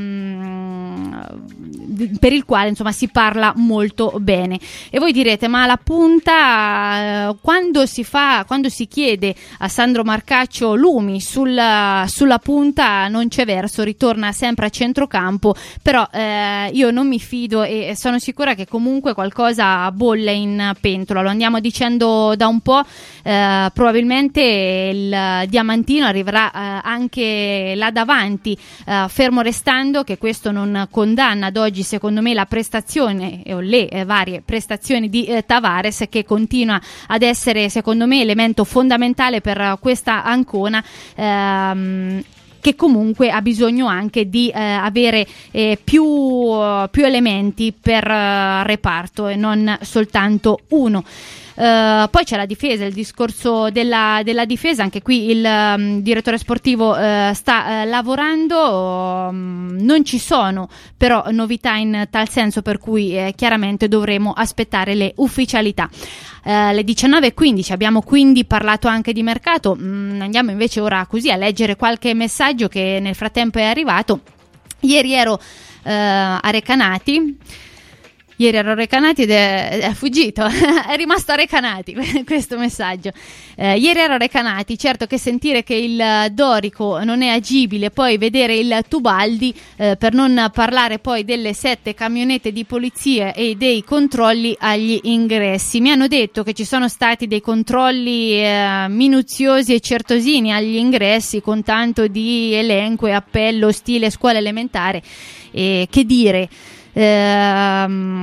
ehm, per il quale insomma si parla molto bene. E voi direte, ma la punta, eh, quando si fa, quando si chiede a Sandro Marcaccio lumi sulla, sulla punta, non c'è verso, ritorna sempre a centrocampo. Però eh, io non mi fido e sono sicura che comunque qualcosa bolle in pentola, lo andiamo dicendo da un po'. Eh, probabilmente il Diamantino arriverà eh, anche là davanti, eh, fermo restando che questo non condanna ad oggi, secondo me, la prestazione o le eh, varie prestazioni di eh, Tavares, che continua ad essere, secondo me, elemento fondamentale per questa Ancona, ehm, che comunque ha bisogno anche di eh, avere eh, più, uh, più elementi per uh, reparto e non soltanto uno. Uh, poi c'è la difesa, il discorso della, della difesa. Anche qui il um, direttore sportivo uh, sta uh, lavorando, um, non ci sono però novità in tal senso, per cui eh, chiaramente dovremo aspettare le ufficialità. Uh, le diciannove e quindici abbiamo quindi parlato anche di mercato. Mm, andiamo invece ora così a leggere qualche messaggio che nel frattempo è arrivato. Ieri ero uh, a Recanati Ieri ero a Recanati ed è, è fuggito, è rimasto a Recanati questo messaggio. Eh, ieri ero a Recanati, certo che sentire che il Dorico non è agibile, poi vedere il Tubaldi, eh, per non parlare poi delle sette camionette di polizia e dei controlli agli ingressi. Mi hanno detto che ci sono stati dei controlli eh, minuziosi e certosini agli ingressi, con tanto di elenco e appello stile scuola elementare. E che dire... Eh,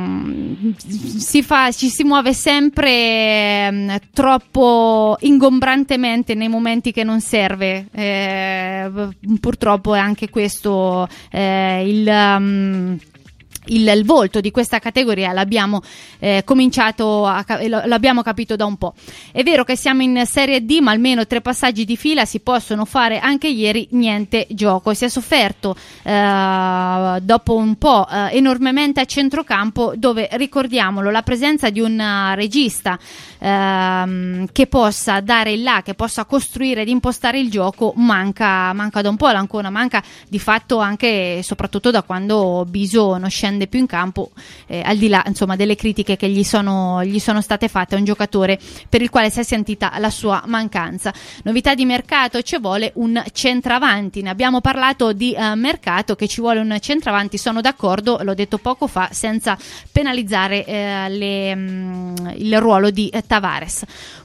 si fa, ci si muove sempre eh, troppo ingombrantemente nei momenti che non serve. Eh, purtroppo è anche questo eh, il um, Il, il volto di questa categoria, l'abbiamo eh, cominciato a, l'abbiamo capito da un po'. È vero che siamo in Serie D, ma almeno tre passaggi di fila si possono fare. Anche ieri niente gioco, si è sofferto eh, dopo un po' eh, enormemente a centrocampo, dove, ricordiamolo, la presenza di un uh, regista eh, che possa dare il là, che possa costruire ed impostare il gioco manca, manca da un po'. L'Ancona manca di fatto anche e soprattutto da quando Bisò non scende più in campo, eh, al di là insomma delle critiche che gli sono, gli sono state fatte. È un giocatore per il quale si è sentita la sua mancanza. Novità di mercato: ci vuole un centravanti. Ne abbiamo parlato di uh, mercato, che ci vuole un centravanti, sono d'accordo, l'ho detto poco fa, senza penalizzare eh, le, mh, il ruolo di eh, Tavares.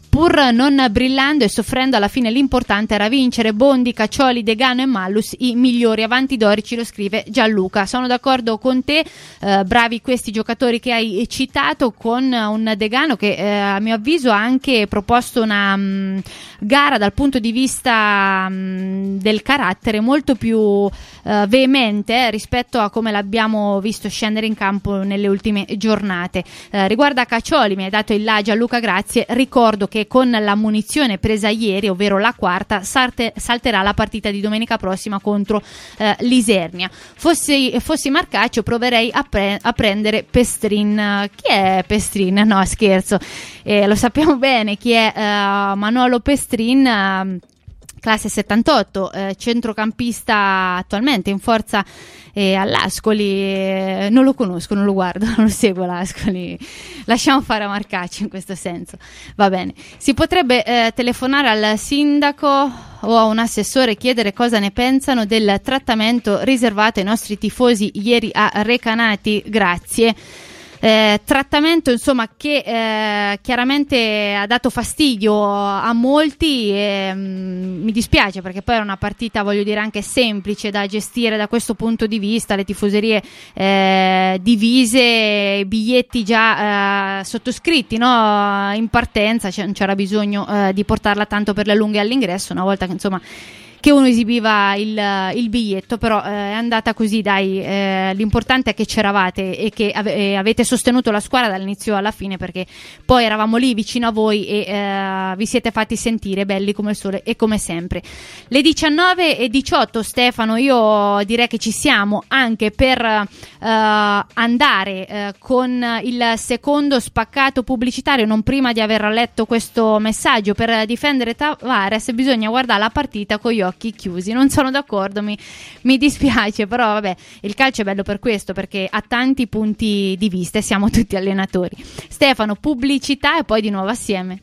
pur non brillando e soffrendo, alla fine l'importante era vincere. Bondi, Caccioli, Degano e Mallus i migliori, avanti Dorici, lo scrive Gianluca. Sono d'accordo con te, eh, bravi questi giocatori che hai citato, con un Degano che eh, a mio avviso ha anche proposto una mh, gara dal punto di vista mh, del carattere molto più eh, veemente eh, rispetto a come l'abbiamo visto scendere in campo nelle ultime giornate. Eh, riguardo a Caccioli, mi hai dato il là, Gianluca, grazie. Ricordo che con la munizione presa ieri, ovvero la quarta, sarte, salterà la partita di domenica prossima contro eh, l'Isernia. Fossi, fossi Marcaccio, proverei a, pre- a prendere Pestrin. Chi è Pestrin? No, scherzo, eh, lo sappiamo bene chi è eh, Manolo Pestrin, eh, classe settantotto, eh, centrocampista attualmente in forza eh, all'Ascoli. Eh, non lo conosco, non lo guardo, non lo seguo l'Ascoli, lasciamo fare a Marcaccio in questo senso. Va bene, si potrebbe eh, telefonare al sindaco o a un assessore e chiedere cosa ne pensano del trattamento riservato ai nostri tifosi ieri a Recanati. Grazie. Eh, trattamento insomma che eh, chiaramente ha dato fastidio a molti e, mh, mi dispiace, perché poi era una partita, voglio dire, anche semplice da gestire da questo punto di vista, le tifoserie eh, divise, biglietti già eh, sottoscritti, no? In partenza, cioè, non c'era bisogno eh, di portarla tanto per le lunghe all'ingresso, una volta che insomma che uno esibiva il, il biglietto, però eh, è andata così, dai, eh, l'importante è che c'eravate e che ave- e avete sostenuto la squadra dall'inizio alla fine, perché poi eravamo lì vicino a voi e eh, vi siete fatti sentire belli come il sole e come sempre. Le diciannove e diciotto, Stefano, io direi che ci siamo anche per eh, andare eh, con il secondo spaccato pubblicitario. Non prima di aver letto questo messaggio: per difendere Tavares bisogna guardare la partita con gli occhi chiusi. Non sono d'accordo, mi, mi dispiace, però vabbè, il calcio è bello per questo, perché ha tanti punti di vista e siamo tutti allenatori. Stefano, pubblicità e poi di nuovo assieme.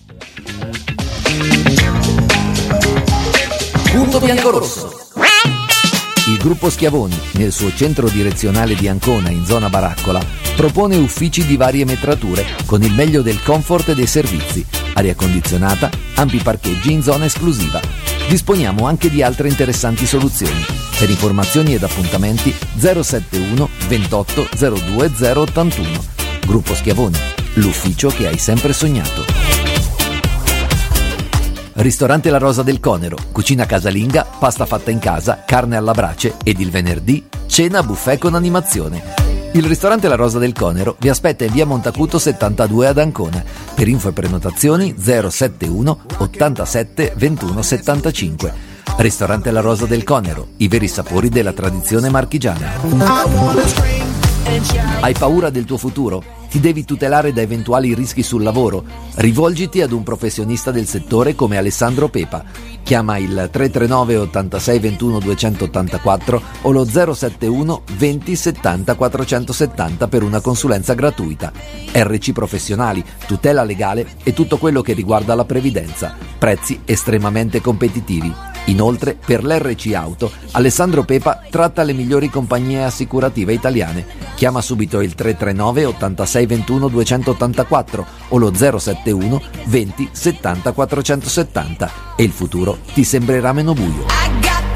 Punto biancorosso. Il gruppo Schiavoni, nel suo centro direzionale di Ancona in zona Baraccola, propone uffici di varie metrature con il meglio del comfort e dei servizi, aria condizionata, ampi parcheggi in zona esclusiva. Disponiamo anche di altre interessanti soluzioni. Per informazioni ed appuntamenti zero settantuno ventotto zero due zero ottantuno. Gruppo Schiavoni, l'ufficio che hai sempre sognato. Ristorante La Rosa del Conero, cucina casalinga, pasta fatta in casa, carne alla brace ed il venerdì cena buffet con animazione. Il ristorante La Rosa del Conero vi aspetta in via Montacuto settantadue ad Ancona. Per info e prenotazioni zero settantuno ottantasette ventuno settantacinque. Ristorante La Rosa del Conero, i veri sapori della tradizione marchigiana. Hai paura del tuo futuro? Ti devi tutelare da eventuali rischi sul lavoro? Rivolgiti ad un professionista del settore come Alessandro Pepa. Chiama il tre tre nove ottantasei ventuno duecentottantaquattro o lo zero settantuno venti settanta quattrocentosettanta per una consulenza gratuita. R C professionali, tutela legale e tutto quello che riguarda la previdenza. Prezzi estremamente competitivi. Inoltre, per l'R C Auto, Alessandro Pepa tratta le migliori compagnie assicurative italiane. Chiama subito il tre tre nove ottantasei ventuno duecentottantaquattro o lo zero settantuno venti settanta quattrocentosettanta e il futuro ti sembrerà meno buio.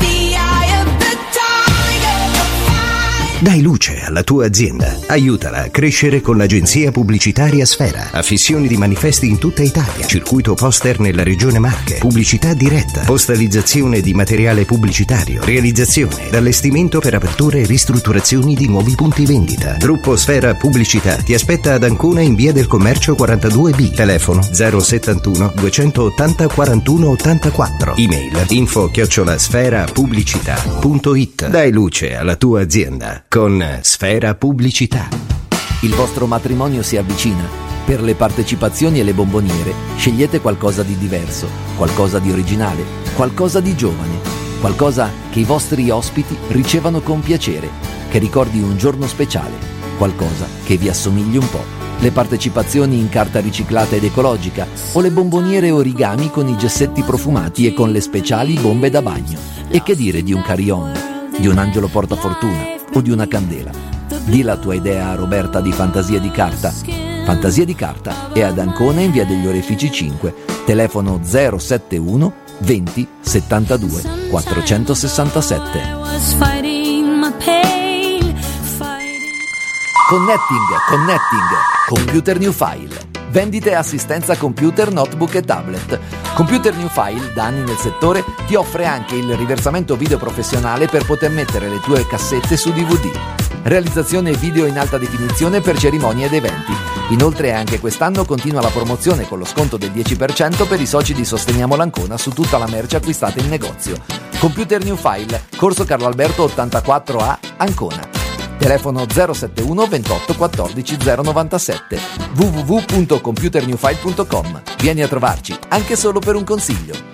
Dai luce alla tua azienda. Aiutala a crescere con l'agenzia pubblicitaria Sfera. Affissioni di manifesti in tutta Italia. Circuito poster nella regione Marche. Pubblicità diretta. Postalizzazione di materiale pubblicitario. Realizzazione ed allestimento per aperture e ristrutturazioni di nuovi punti vendita. Gruppo Sfera Pubblicità ti aspetta ad Ancona in via del Commercio quarantadue B. Telefono zero settantuno duecentottanta quarantuno ottantaquattro. Email info chiocciola sfera pubblicità punto it. Dai luce alla tua azienda con Sfera Pubblicità. Il vostro matrimonio si avvicina. Per le partecipazioni e le bomboniere scegliete qualcosa di diverso, qualcosa di originale, qualcosa di giovane, qualcosa che i vostri ospiti ricevano con piacere, che ricordi un giorno speciale, qualcosa che vi assomigli un po'. Le partecipazioni in carta riciclata ed ecologica o le bomboniere origami con i gessetti profumati e con le speciali bombe da bagno. E che dire di un carillon, di un angelo portafortuna o di una candela. Di la tua idea a Roberta di Fantasia di Carta. Fantasia di carta e ad Ancona in via degli Orefici cinque, telefono zero sette uno venti settantadue quattrocentosessantasette. Connecting, Connecting, Computer New File. Vendite e assistenza computer, notebook e tablet. Computer New File, da anni nel settore, ti offre anche il riversamento video professionale per poter mettere le tue cassette su D V D. Realizzazione video in alta definizione per cerimonie ed eventi. Inoltre anche quest'anno continua la promozione con lo sconto del dieci per cento per i soci di Sosteniamo l'Ancona su tutta la merce acquistata in negozio. Computer New File, Corso Carlo Alberto ottantaquattro A, Ancona. Telefono zero sette uno ventotto quattordici zero novantasette, w w w punto computer new file punto com. Vieni a trovarci, anche solo per un consiglio.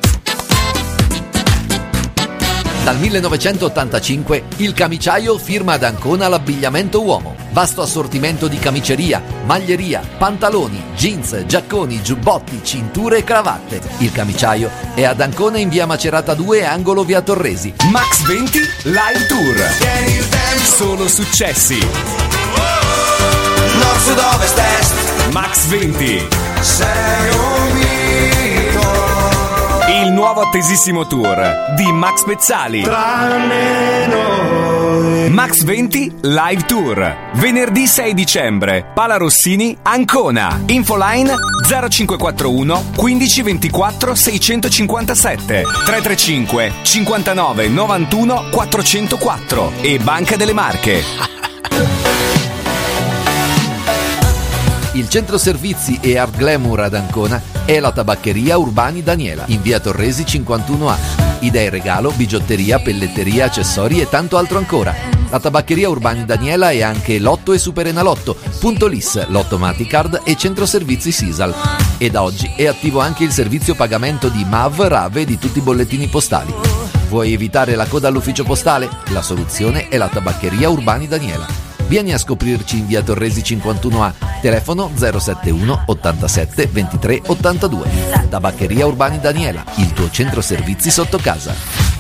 Dal millenovecentottantacinque il camiciaio firma ad Ancona l'abbigliamento uomo. Vasto assortimento di camiceria, maglieria, pantaloni, jeans, giacconi, giubbotti, cinture e cravatte. Il camiciaio è ad Ancona in via Macerata due, angolo via Torresi. Max venti Live Tour. Solo successi. Nord, sud, ovest, est. Max venti. Sei un mito. Il nuovo attesissimo tour di Max Pezzali. Tranne noi. Max venti Live Tour. Venerdì sei dicembre. Pala Rossini, Ancona. Infoline zero cinque quattro uno quindici ventiquattro seicentocinquantasette tre tre cinque cinquantanove novantuno quattrocentoquattro e Banca delle Marche. Il centro servizi e art glamour ad Ancona è la tabaccheria Urbani Daniela in via Torresi cinquantuno A. Idee regalo, bigiotteria, pelletteria, accessori e tanto altro ancora. La tabaccheria Urbani Daniela è anche Lotto e Superenalotto, Punto Lis, Lottomaticard e centro servizi Sisal. E da oggi è attivo anche il servizio pagamento di M A V, Rave e di tutti i bollettini postali. Vuoi evitare la coda all'ufficio postale? La soluzione è la tabaccheria Urbani Daniela. Vieni a scoprirci in via Torresi cinquantuno A, telefono zero sette uno ottantasette ventitré ottantadue. Tabaccheria Urbani Daniela, il tuo centro servizi sotto casa.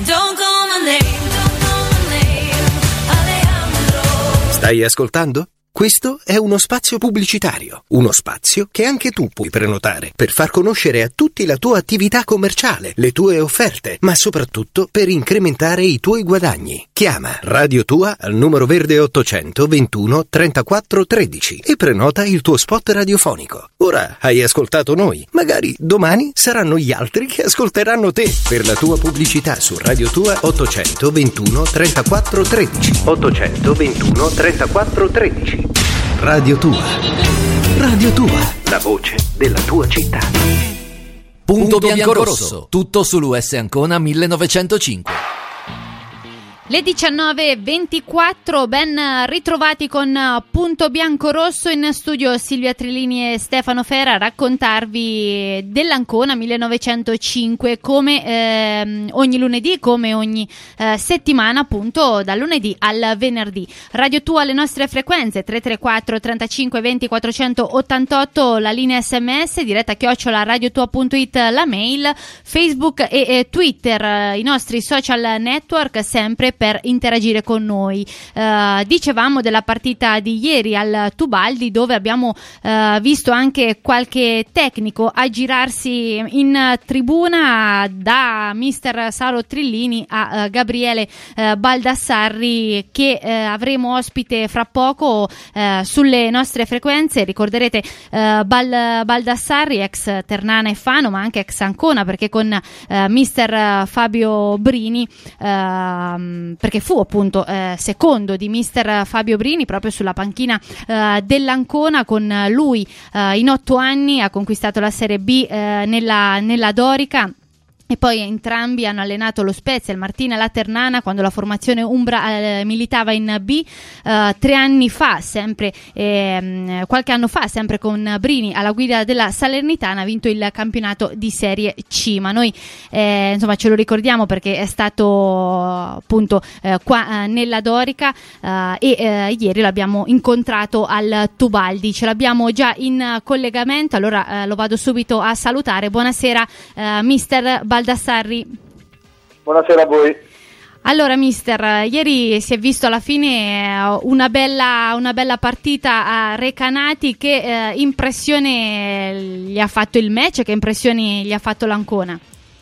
Stai ascoltando? Questo è uno spazio pubblicitario, uno spazio che anche tu puoi prenotare per far conoscere a tutti la tua attività commerciale, le tue offerte, ma soprattutto per incrementare i tuoi guadagni. Chiama Radio Tua al numero verde ottocento ventuno trentaquattro tredici e prenota il tuo spot radiofonico. Ora hai ascoltato noi, magari domani saranno gli altri che ascolteranno te. Per la tua pubblicità su Radio Tua ottocento ventuno trentaquattro tredici. ottocento ventuno trentaquattro tredici. Radio Tua. Radio Tua. La voce della tua città. Punto bianco-rosso. Tutto sull'U S Ancona millenovecentocinque. Le diciannove e ventiquattro, ben ritrovati con Punto Bianco-Rosso, in studio Silvia Trilini e Stefano Fera a raccontarvi dell'Ancona millenovecentocinque come eh, ogni lunedì, come ogni eh, settimana, appunto dal lunedì al venerdì. Radio Tua alle nostre frequenze tre tre quattro trentacinque venti quattrocentottantotto, la linea sms, diretta chiocciola radiotua punto it, la mail, Facebook e eh, Twitter, eh, i nostri social network sempre per interagire con noi. Uh, dicevamo della partita di ieri al Tubaldi, dove abbiamo uh, visto anche qualche tecnico aggirarsi in tribuna, da mister Saulo Trillini a uh, Gabriele uh, Baldassarri, che uh, avremo ospite fra poco uh, sulle nostre frequenze. Ricorderete uh, Bal- Baldassarri, ex Ternana e Fano, ma anche ex Ancona, perché con uh, mister Fabio Brini uh, perché fu appunto eh, secondo di mister Fabio Brini proprio sulla panchina eh, dell'Ancona. Con lui eh, in otto anni ha conquistato la Serie B eh, nella, nella Dorica. E poi entrambi hanno allenato lo Spezia, il Martina e la Ternana quando la formazione Umbra eh, militava in B. Eh, tre anni fa, sempre eh, qualche anno fa, sempre con Brini alla guida della Salernitana, ha vinto il campionato di Serie C. Ma noi eh, insomma ce lo ricordiamo perché è stato appunto eh, qua eh, nella Dorica eh, e eh, ieri l'abbiamo incontrato al Tubaldi. Ce l'abbiamo già in collegamento, allora eh, lo vado subito a salutare. Buonasera eh, mister Baldassarri. Buonasera a voi. Allora mister, ieri si è visto alla fine una bella, una bella partita a Recanati. Che eh, impressione gli ha fatto il match? Che impressioni gli ha fatto l'Ancona?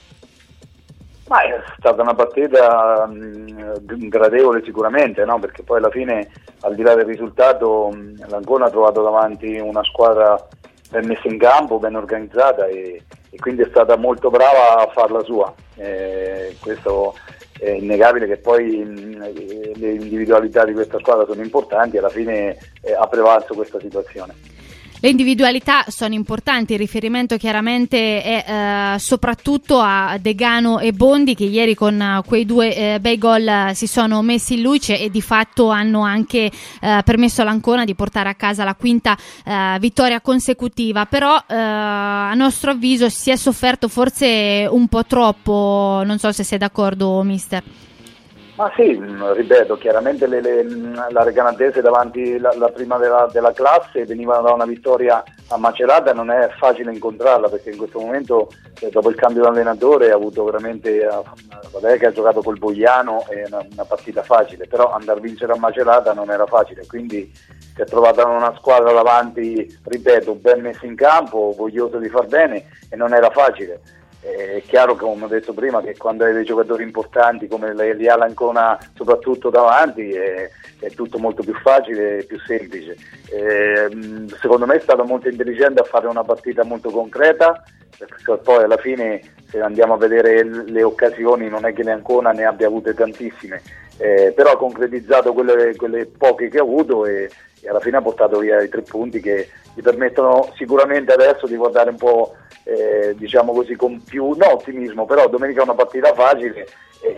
Ma è stata una partita mh, gradevole sicuramente, no? Perché poi alla fine, al di là del risultato, mh, l'Ancona ha trovato davanti una squadra ben messa in campo, ben organizzata e, e quindi è stata molto brava a farla sua. Eh, questo è innegabile, che poi mh, le individualità di questa squadra sono importanti e alla fine eh, ha prevalso questa situazione. Le individualità sono importanti, il riferimento chiaramente è eh, soprattutto a Degano e Bondi, che ieri con uh, quei due eh, bei gol uh, si sono messi in luce e di fatto hanno anche uh, permesso all'Ancona di portare a casa la quinta uh, vittoria consecutiva. Però uh, a nostro avviso si è sofferto forse un po' troppo, non so se sei d'accordo mister. Ma sì, ripeto, chiaramente le, le, la Recanatese davanti la, la prima della, della classe veniva da una vittoria a Macerata, non è facile incontrarla perché in questo momento eh, dopo il cambio di allenatore ha avuto veramente, eh, vabbè che ha giocato col Bogliano, è una, una partita facile, però andare a vincere a Macerata non era facile, quindi si è trovata una squadra davanti, ripeto, ben messa in campo, voglioso di far bene e non era facile. È chiaro, come ho detto prima, che quando hai dei giocatori importanti come li ha l'Ancona soprattutto davanti è, è tutto molto più facile e più semplice. E, secondo me è stato molto intelligente a fare una partita molto concreta, perché poi alla fine, se andiamo a vedere le occasioni, non è che l'Ancona ne abbia avute tantissime, eh, però ha concretizzato quelle, quelle poche che ha avuto e, e alla fine ha portato via i tre punti che gli permettono sicuramente adesso di guardare un po', eh, diciamo così, con più, no ottimismo, però domenica è una partita facile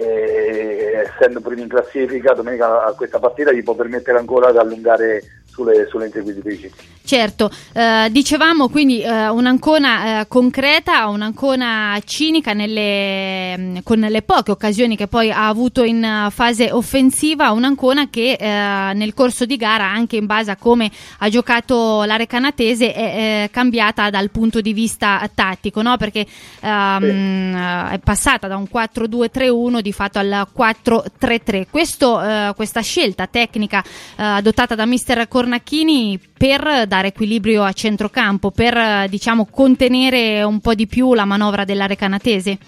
e essendo primi in classifica, domenica a questa partita gli può permettere ancora di allungare sulle, sulle inseguitrici. Certo, eh, dicevamo quindi eh, un'Ancona eh, concreta, un'Ancona cinica nelle, con le poche occasioni che poi ha avuto in fase offensiva, un'Ancona che eh, nel corso di gara, anche in base a come ha giocato la Recanatese, è eh, cambiata dal punto di vista tattico, no? Perché ehm, sì. è passata da un quattro due tre uno di fatto al quattro tre tre. Questo, eh, questa scelta tecnica eh, adottata da mister Cornacchini per dare equilibrio a centrocampo, per diciamo contenere un po' di più la manovra della Recanatese?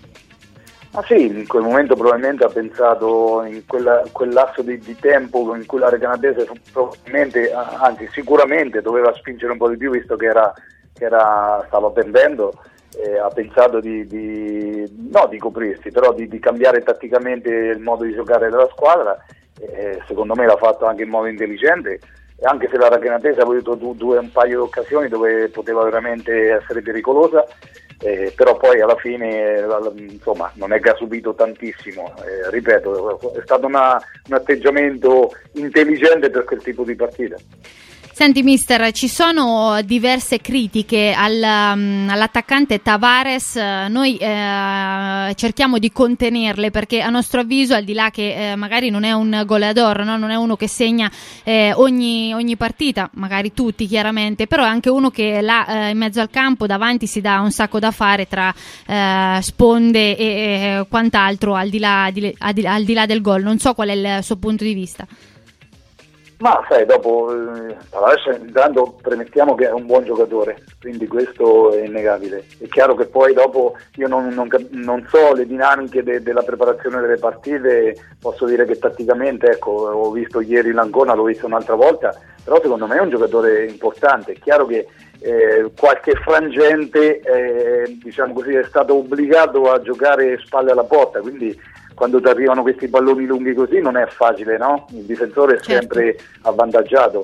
Ah sì, in quel momento probabilmente ha pensato in quella, quel lasso di, di tempo in cui la Recanatese probabilmente, anzi sicuramente doveva spingere un po' di più, visto che era, che era stava perdendo, eh, ha pensato di, di no di coprirsi, però di, di cambiare tatticamente il modo di giocare della squadra. Eh, secondo me l'ha fatto anche in modo intelligente, anche se la Recanatese ha avuto due, due un paio di occasioni dove poteva veramente essere pericolosa, eh, però poi alla fine insomma non è che ha subito tantissimo, eh, ripeto, è stato una, un atteggiamento intelligente per quel tipo di partita. Senti mister, ci sono diverse critiche al, um, all'attaccante Tavares, noi eh, cerchiamo di contenerle perché a nostro avviso, al di là che eh, magari non è un goleador, no? Non è uno che segna eh, ogni, ogni partita, magari tutti chiaramente, però è anche uno che là eh, in mezzo al campo davanti si dà un sacco da fare tra eh, sponde e, e quant'altro al di là, di, al, di, al di là del gol. Non so qual è il suo punto di vista. Ma sai, dopo eh, adesso intanto premettiamo che è un buon giocatore, quindi questo è innegabile. È chiaro che poi dopo io non, non, non so le dinamiche de, della preparazione delle partite, posso dire che tatticamente, ecco, ho visto ieri l'Ancona, l'ho visto un'altra volta, però secondo me è un giocatore importante. È chiaro che eh, qualche frangente eh, diciamo così, è stato obbligato a giocare spalle alla porta, quindi quando ti arrivano questi palloni lunghi così non è facile, no? Il difensore è sempre certo. avvantaggiato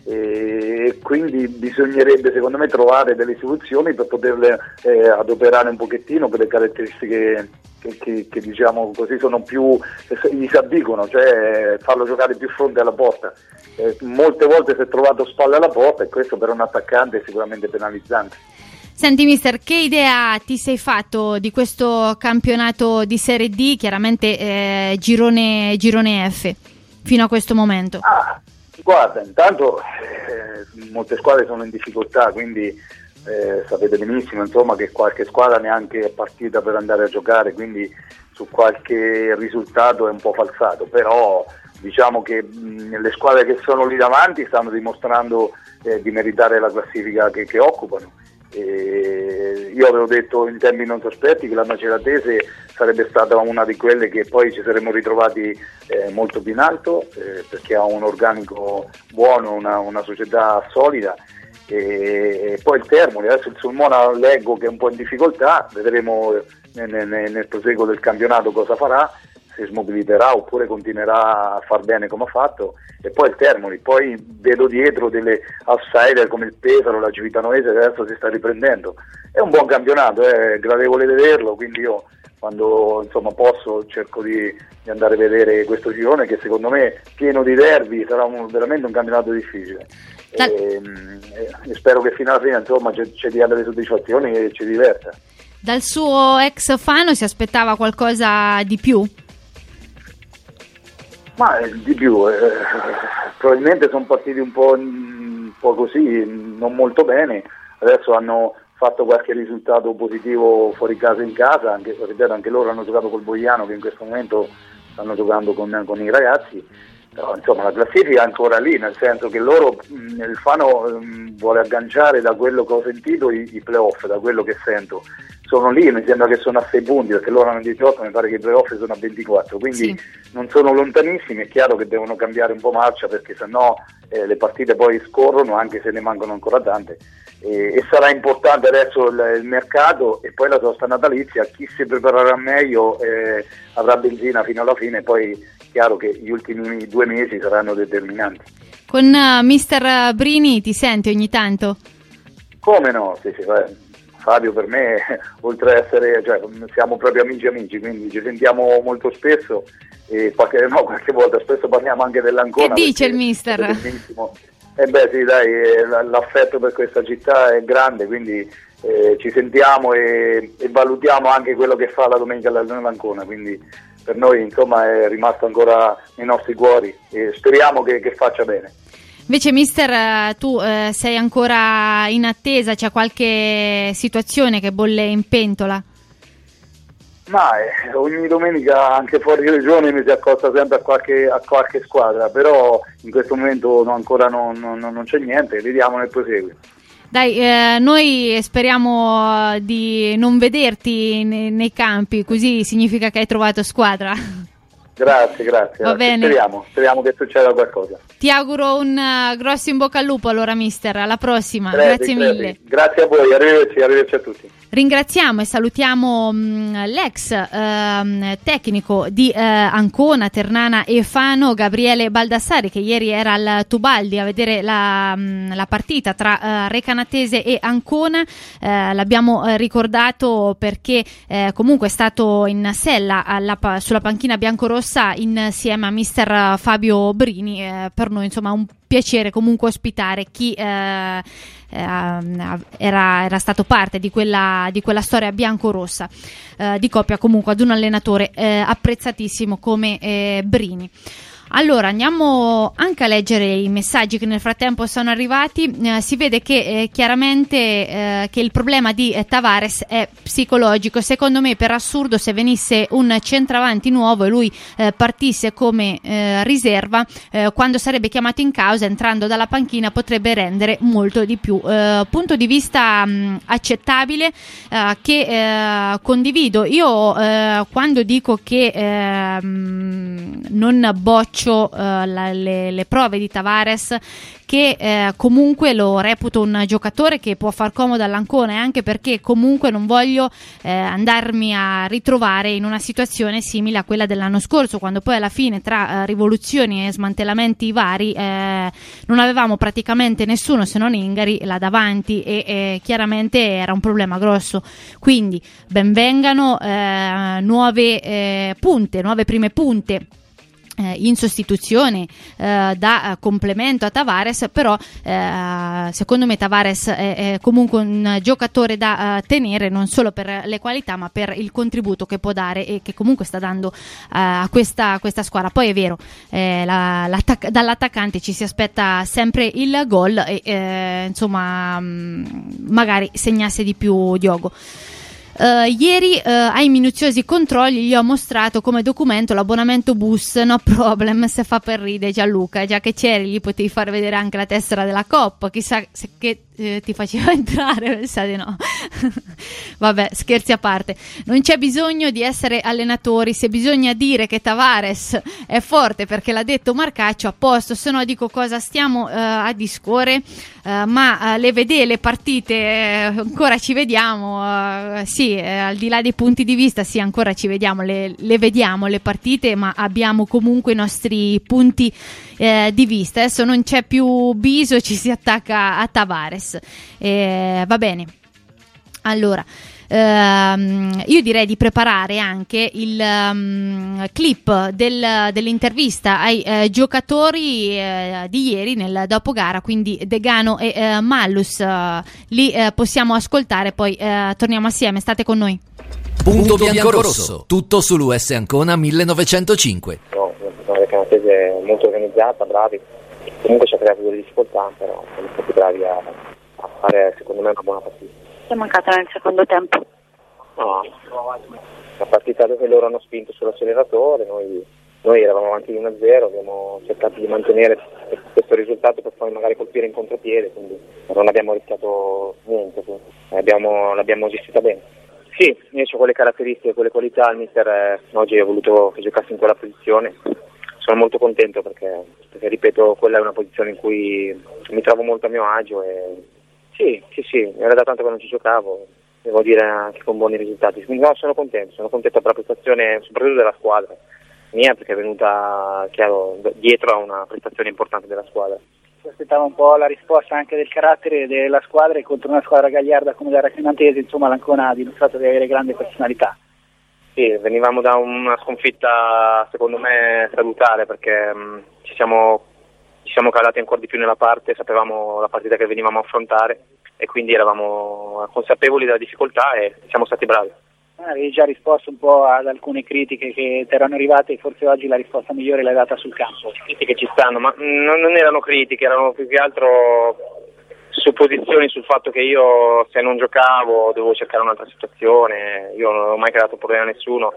e quindi bisognerebbe secondo me trovare delle soluzioni per poterle eh, adoperare un pochettino per le caratteristiche che, che, che diciamo così sono più, gli si addicono, cioè farlo giocare più fronte alla porta. Eh, molte volte si è trovato spalle alla porta e questo per un attaccante è sicuramente penalizzante. Senti mister, che idea ti sei fatto di questo campionato di Serie D, chiaramente eh, girone, girone F, fino a questo momento? Ah, guarda, intanto eh, molte squadre sono in difficoltà, quindi eh, sapete benissimo insomma che qualche squadra neanche è partita per andare a giocare, quindi su qualche risultato è un po' falsato, però diciamo che mh, le squadre che sono lì davanti stanno dimostrando eh, di meritare la classifica che, che occupano. E io avevo detto in tempi non sospetti che la Maceratese sarebbe stata una di quelle che poi ci saremmo ritrovati eh, molto più in alto, eh, perché ha un organico buono, una, una società solida, e, e poi il Termoli. Adesso il Sulmona leggo che è un po' in difficoltà, vedremo nel, nel, nel proseguo del campionato cosa farà, se smobiliterà oppure continuerà a far bene come ha fatto, e poi il Termoli. Poi vedo dietro delle outsider come il Pesaro, la Civitanoese che adesso si sta riprendendo. È un buon campionato, è gradevole vederlo, quindi io quando insomma posso cerco di, di andare a vedere questo girone che secondo me pieno di derby, sarà un, veramente un campionato difficile. Da- e, e spero che fino alla fine insomma ci dia delle soddisfazioni e ci diverta. Dal suo ex Fano si aspettava qualcosa di più? Ma eh, di più, eh, probabilmente sono partiti un po', un po' così, non molto bene, adesso hanno fatto qualche risultato positivo fuori casa in casa, anche, ripeto, anche loro hanno giocato col Boiano che in questo momento stanno giocando con, con i ragazzi, però insomma la classifica è ancora lì, nel senso che loro, mh, il Fano mh, vuole agganciare da quello che ho sentito i, i playoff, da quello che sento. Sono lì, mi sembra che sono a sei punti, perché loro hanno diciotto, mi pare che i playoff sono a ventiquattro, quindi sì, non sono lontanissimi. È chiaro che devono cambiare un po' marcia, perché sennò eh, le partite poi scorrono, anche se ne mancano ancora tante, e, e sarà importante adesso il, il mercato e poi la sosta natalizia. Chi si preparerà meglio eh, avrà benzina fino alla fine, poi è chiaro che gli ultimi due mesi saranno determinanti. Con uh, mister Brini ti senti ogni tanto? Come no, sì, sì, vai. Fabio per me, oltre ad essere, cioè, siamo proprio amici amici, quindi ci sentiamo molto spesso e qualche, no, qualche volta spesso parliamo anche dell'Ancona. Che dice il mister? È bellissimo. Eh beh sì, dai, l'affetto per questa città è grande, quindi eh, ci sentiamo e, e valutiamo anche quello che fa la domenica all'Ancona, quindi per noi insomma è rimasto ancora nei nostri cuori e speriamo che, che faccia bene. Invece mister, tu eh, sei ancora in attesa, c'è qualche situazione che bolle in pentola? Ma eh, ogni domenica anche fuori regione mi si accosta sempre a qualche, a qualche squadra, però in questo momento no, ancora non, non, non c'è niente, vediamo nel proseguo. Dai, eh, noi speriamo di non vederti nei, nei campi, così significa che hai trovato squadra. Grazie, grazie. Va bene. Speriamo, speriamo che succeda qualcosa. Ti auguro un uh, grosso in bocca al lupo allora mister, alla prossima, Credi, grazie credi. mille. Grazie a voi, arrivederci, arrivederci a tutti. Ringraziamo e salutiamo mh, l'ex eh, tecnico di eh, Ancona, Ternana e Fano, Gabriele Baldassari, che ieri era al Tubaldi a vedere la, mh, la partita tra eh, Recanatese e Ancona. Eh, l'abbiamo eh, ricordato perché eh, comunque è stato in sella alla, sulla panchina biancorossa insieme a mister Fabio Brini. Eh, per noi insomma un piacere comunque ospitare chi eh, era, era stato parte di quella, di quella storia biancorossa eh, di coppia, comunque ad un allenatore eh, apprezzatissimo come eh, Brini. Allora andiamo anche a leggere i messaggi che nel frattempo sono arrivati. Eh, si vede che eh, chiaramente eh, che il problema di eh, Tavares è psicologico. Secondo me, per assurdo, se venisse un centravanti nuovo e lui eh, partisse come eh, riserva, eh, quando sarebbe chiamato in causa entrando dalla panchina potrebbe rendere molto di più. Eh, punto di vista mh, accettabile eh, che eh, condivido. Io eh, quando dico che eh, mh, non boccio Uh, la, le, le prove di Tavares, che eh, comunque lo reputo un giocatore che può far comodo all'Ancona, e anche perché comunque non voglio eh, andarmi a ritrovare in una situazione simile a quella dell'anno scorso, quando poi alla fine tra eh, rivoluzioni e smantellamenti vari eh, non avevamo praticamente nessuno se non Ingari là davanti e eh, chiaramente era un problema grosso. Quindi benvengano eh, nuove eh, punte, nuove prime punte Eh, in sostituzione eh, da eh, complemento a Tavares, però eh, secondo me Tavares è, è comunque un giocatore da eh, tenere, non solo per le qualità ma per il contributo che può dare e che comunque sta dando eh, a questa, questa squadra. Poi è vero, eh, la, l'attac- dall'attaccante ci si aspetta sempre il gol e eh, insomma mh, magari segnasse di più Diogo. Uh, ieri uh, ai minuziosi controlli gli ho mostrato come documento l'abbonamento bus, no problem, se fa per ride Gianluca, già che c'eri gli potevi far vedere anche la tessera della Coppa, chissà se che eh, ti faceva entrare, pensate no. Vabbè, scherzi a parte, non c'è bisogno di essere allenatori, se bisogna dire che Tavares è forte perché l'ha detto Marcaccio, a posto, se no dico cosa stiamo uh, a discorrere, uh, ma uh, le vede le partite uh, ancora ci vediamo, uh, sì. Sì, eh, al di là dei punti di vista, sì, ancora ci vediamo, le, le vediamo le partite, ma abbiamo comunque i nostri punti eh, di vista. Adesso non c'è più Biso, ci si attacca a Tavares. Eh, va bene. Allora, ehm, io direi di preparare anche il um, clip del, dell'intervista ai eh, giocatori eh, di ieri nel dopogara, quindi Degano e eh, Mallus, eh, li eh, possiamo ascoltare, poi eh, torniamo assieme, state con noi. Punto bianco-rosso, tutto sull'U S Ancona millenovecentocinque. No, una Recanatese molto organizzata, bravi, comunque ci ha creato delle difficoltà, però siamo stati bravi a, a fare secondo me una buona partita. È mancato nel secondo tempo? No, la partita dove loro hanno spinto sull'acceleratore, noi, noi eravamo avanti di uno a zero, abbiamo cercato di mantenere questo risultato per poi magari colpire in contropiede, quindi non abbiamo rischiato niente, abbiamo, l'abbiamo gestita bene. Sì, io ho quelle caratteristiche, quelle qualità, il mister eh, oggi ha voluto che giocassi in quella posizione, sono molto contento perché, perché ripeto, quella è una posizione in cui mi trovo molto a mio agio e Sì, sì, sì, era da tanto che non ci giocavo, devo dire anche con buoni risultati. Quindi no, sono contento, sono contento per la prestazione soprattutto della squadra mia, perché è venuta, chiaro, dietro a una prestazione importante della squadra. Si aspettava un po' la risposta anche del carattere della squadra, e contro una squadra gagliarda come la Recanatese, insomma l'Ancona ha dimostrato di avere grande personalità. Sì, venivamo da una sconfitta secondo me salutare, perché mh, ci siamo ci siamo calati ancora di più nella parte, sapevamo la partita che venivamo a affrontare e quindi eravamo consapevoli della difficoltà e siamo stati bravi. Avevi già risposto un po' ad alcune critiche che ti erano arrivate e forse oggi la risposta migliore l'hai data sul campo. Critiche ci stanno, ma non, non erano critiche, erano più che altro supposizioni sul fatto che io se non giocavo dovevo cercare un'altra situazione, io non ho mai creato problemi a nessuno,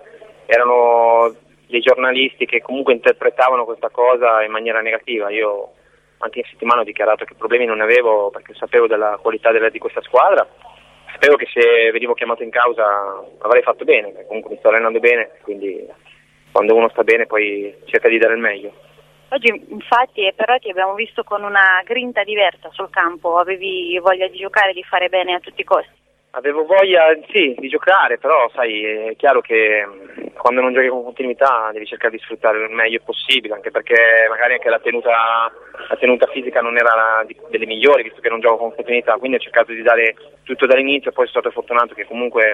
erano dei giornalisti che comunque interpretavano questa cosa in maniera negativa. Io anche in settimana ho dichiarato che problemi non ne avevo perché sapevo della qualità della, di questa squadra, sapevo che se venivo chiamato in causa avrei fatto bene, perché comunque mi sto allenando bene, quindi quando uno sta bene poi cerca di dare il meglio. Oggi infatti però ti abbiamo visto con una grinta diversa sul campo, avevi voglia di giocare, di fare bene a tutti i costi. Avevo voglia, sì, di giocare, però sai, è chiaro che quando non giochi con continuità devi cercare di sfruttare il meglio possibile, anche perché magari anche la tenuta, la tenuta fisica non era la, di, delle migliori, visto che non gioco con continuità, quindi ho cercato di dare tutto dall'inizio, poi sono stato fortunato che comunque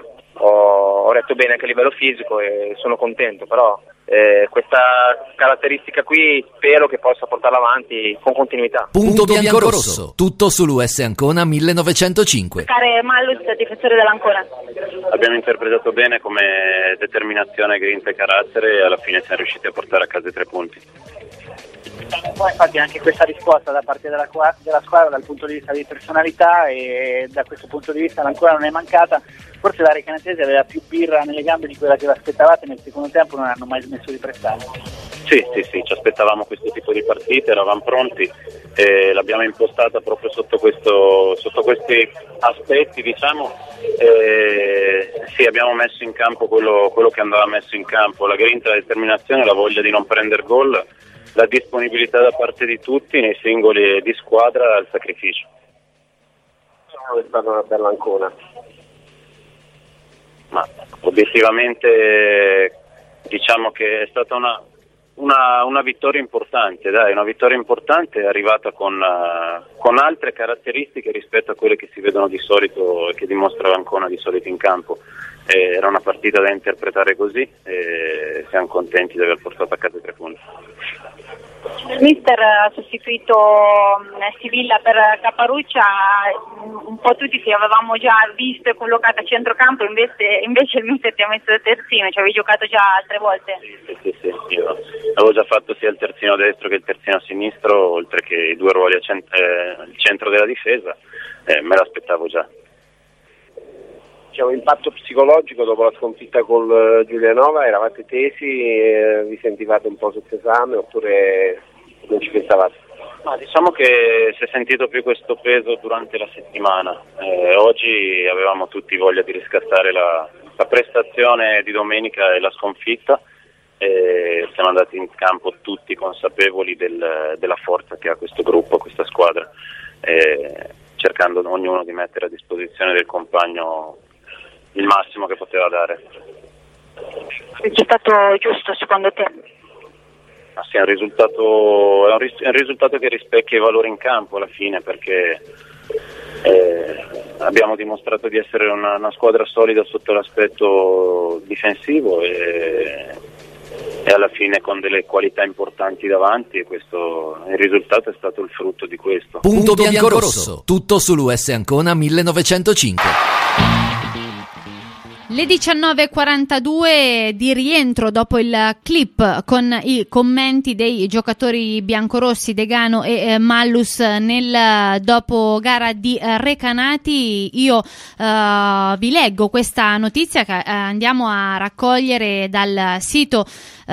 ho, ho retto bene anche a livello fisico e sono contento, però eh, questa caratteristica qui spero che possa portarla avanti con continuità. Punto bianco-rosso, tutto sull'U S Ancona millenovecentocinque. Care Mallus, difensore dell'Ancona. Abbiamo interpretato bene come determinazione, grinta e carattere e alla fine siamo riusciti a portare a casa i tre punti. Poi infatti anche questa risposta da parte della, della squadra dal punto di vista di personalità, e da questo punto di vista l'Ancona non è mancata. Forse la Recanatese aveva più birra nelle gambe di quella che vi aspettavate, nel secondo tempo non hanno mai smesso di prestare. Sì, sì, sì, ci aspettavamo questo tipo di partite, eravamo pronti e l'abbiamo impostata proprio sotto, questo, sotto questi aspetti, diciamo. E sì, abbiamo messo in campo quello, quello che andava messo in campo, la grinta, la determinazione, la voglia di non prendere gol, la disponibilità da parte di tutti, nei singoli e di squadra, al sacrificio. È stata una bella Ancona. Ma obiettivamente diciamo che è stata una, una, una vittoria importante, dai, una vittoria importante, è arrivata con, uh, con altre caratteristiche rispetto a quelle che si vedono di solito e che dimostra l'Ancona di solito in campo. eh, era una partita da interpretare così e siamo contenti di aver portato a casa tre punti. Il mister ha sostituito Sivilla per Caparuccia, un po' tutti ti avevamo già visto e collocato a centrocampo, invece, invece il mister ti ha messo il terzino, ci avevi giocato già altre volte. Sì, sì, sì, io avevo già fatto sia il terzino destro che il terzino sinistro, oltre che i due ruoli a cent- eh, il centro della difesa, eh, me l'aspettavo già. Diciamo, impatto psicologico dopo la sconfitta col Giulianova, eravate tesi, eh, vi sentivate un po' sotto esame oppure non ci pensavate? Ma diciamo che si è sentito più questo peso durante la settimana, eh, oggi avevamo tutti voglia di riscattare la, la prestazione di domenica e la sconfitta, e siamo andati in campo tutti consapevoli del, della forza che ha questo gruppo, questa squadra, eh, cercando ognuno di mettere a disposizione del compagno il massimo che poteva dare. È stato giusto secondo te? Ah, sì, è un risultato, è un, ris- è un risultato che rispecchia i valori in campo alla fine, perché eh, abbiamo dimostrato di essere una, una squadra solida sotto l'aspetto difensivo e, e alla fine con delle qualità importanti davanti, e questo, il risultato è stato il frutto di questo. Punto bianco-rosso, tutto sull'U S Ancona millenovecentocinque. Le diciannove e quarantadue di rientro dopo il clip con i commenti dei giocatori biancorossi Degano e eh, Mallus nel dopo gara di eh, Recanati. Io eh, vi leggo questa notizia che eh, andiamo a raccogliere dal sito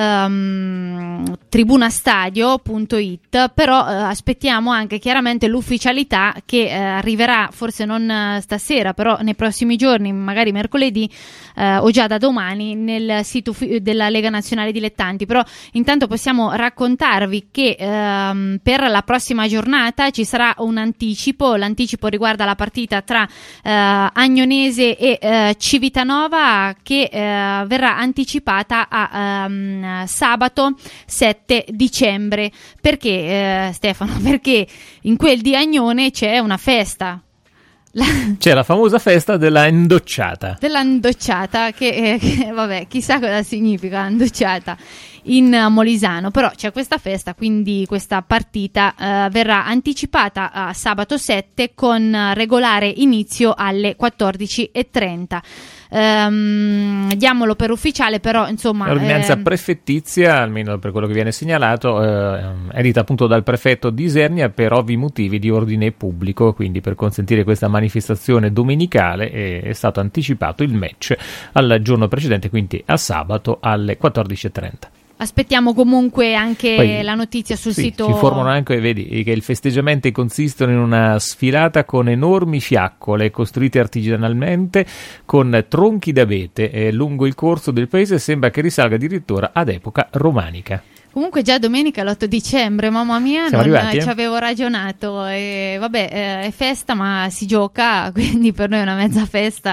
Um, tribunastadio punto it, però uh, aspettiamo anche chiaramente l'ufficialità che uh, arriverà forse non uh, stasera, però nei prossimi giorni, magari mercoledì uh, o già da domani nel sito fi- della Lega Nazionale Dilettanti. Però intanto possiamo raccontarvi che um, per la prossima giornata ci sarà un anticipo. L'anticipo riguarda la partita tra uh, Agnonese e uh, Civitanova, che uh, verrà anticipata a um, sabato sette dicembre. Perché eh, Stefano? Perché in quel di Agnone c'è una festa. La... C'è la famosa festa della indocciata. Della indocciata, che, eh, che vabbè, chissà cosa significa indocciata in Molisano, però c'è questa festa, quindi questa partita eh, verrà anticipata a sabato sette con regolare inizio alle quattordici e trenta. Um, diamolo per ufficiale, però insomma l'ordinanza eh, prefettizia, almeno per quello che viene segnalato, eh, edita appunto dal prefetto di Isernia per ovvi motivi di ordine pubblico, quindi per consentire questa manifestazione domenicale è, è stato anticipato il match al giorno precedente, quindi a sabato alle quattordici e trenta. Aspettiamo comunque anche Poi, la notizia sul sì, sito. Ci informano anche, vedi, che i festeggiamenti consistono in una sfilata con enormi fiaccole costruite artigianalmente con tronchi d'abete e lungo il corso del paese sembra che risalga addirittura ad epoca romanica. Comunque già domenica l'otto dicembre, mamma mia, Siamo non arrivati, eh? ci avevo ragionato. E, vabbè, eh, è festa ma si gioca, quindi per noi è una mezza festa.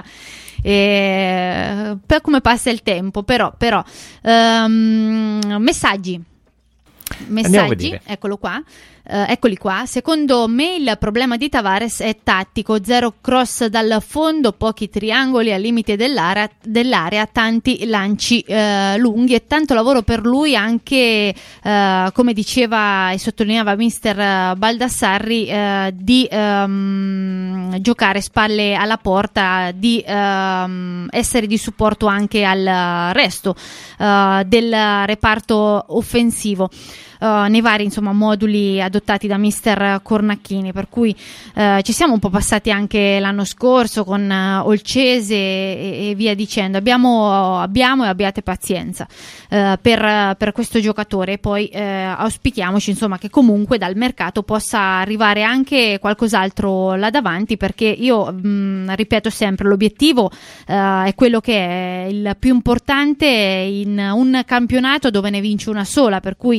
E, per come passa il tempo, però, però um, messaggi. Messaggi, eccolo qua. Uh, eccoli qua. Secondo me il problema di Tavares è tattico: zero cross dal fondo, pochi triangoli al limite dell'area, dell'area tanti lanci uh, lunghi e tanto lavoro per lui anche, uh, come diceva e sottolineava mister Baldassarri, uh, di um, giocare spalle alla porta, di um, essere di supporto anche al resto uh, del reparto offensivo. Uh, nei vari insomma moduli adottati da mister Cornacchini, per cui uh, ci siamo un po' passati anche l'anno scorso con uh, Olcese e, e via dicendo. Abbiamo, abbiamo e abbiate pazienza uh, per, per questo giocatore, e poi uh, auspichiamoci insomma che comunque dal mercato possa arrivare anche qualcos'altro là davanti, perché io mh, ripeto sempre, l'obiettivo uh, è quello che è il più importante in un campionato dove ne vince una sola, per cui eh,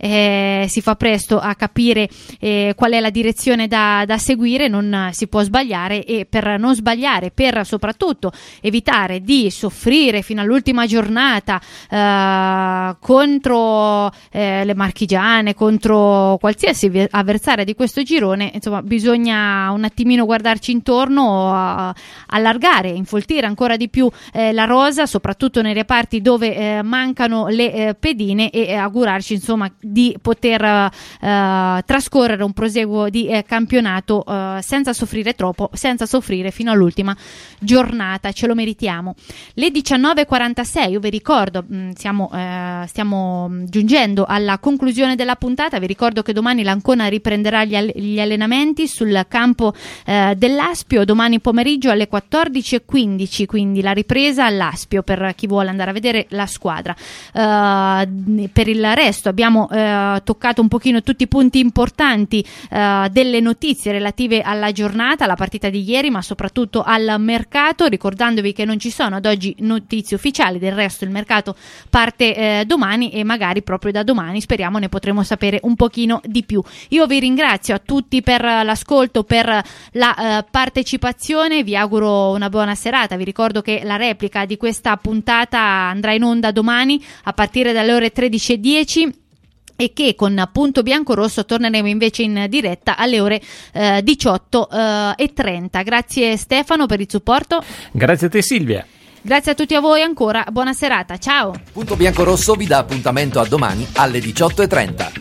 eh, si fa presto a capire eh, qual è la direzione da, da seguire, non si può sbagliare, e per non sbagliare, per soprattutto evitare di soffrire fino all'ultima giornata eh, contro eh, le marchigiane, contro qualsiasi avversaria di questo girone, insomma bisogna un attimino guardarci intorno, a, allargare, infoltire ancora di più eh, la rosa, soprattutto nei reparti dove eh, mancano le eh, pedine, e eh, augurarci insomma di poter eh, trascorrere un proseguo di eh, campionato eh, senza soffrire troppo, senza soffrire fino all'ultima giornata. Ce lo meritiamo. Le diciannove e quarantasei, io vi ricordo, mh, siamo, eh, stiamo giungendo alla conclusione della puntata. Vi ricordo che domani l'Ancona riprenderà gli, all- gli allenamenti sul campo eh, dell'Aspio domani pomeriggio alle quattordici e quindici, quindi la ripresa all'Aspio per chi vuole andare a vedere la squadra. Uh, per il resto abbiamo uh, toccato un pochino tutti i punti importanti uh, delle notizie relative alla giornata, alla partita di ieri, ma soprattutto al mercato, ricordandovi che non ci sono ad oggi notizie ufficiali. Del resto il mercato parte eh, domani, e magari proprio da domani speriamo ne potremo sapere un pochino di più. Io vi ringrazio a tutti per l'ascolto, per la eh, partecipazione, vi auguro una buona serata. Vi ricordo che la replica di questa puntata andrà in onda domani a partire dalle ore tredici e dieci, e che con Punto Biancorosso torneremo invece in diretta alle ore eh, diciotto e trenta. Grazie Stefano per il supporto. Grazie a te Silvia. Grazie a tutti a voi ancora, buona serata, ciao. Punto Biancorosso vi dà appuntamento a domani alle diciotto e trenta.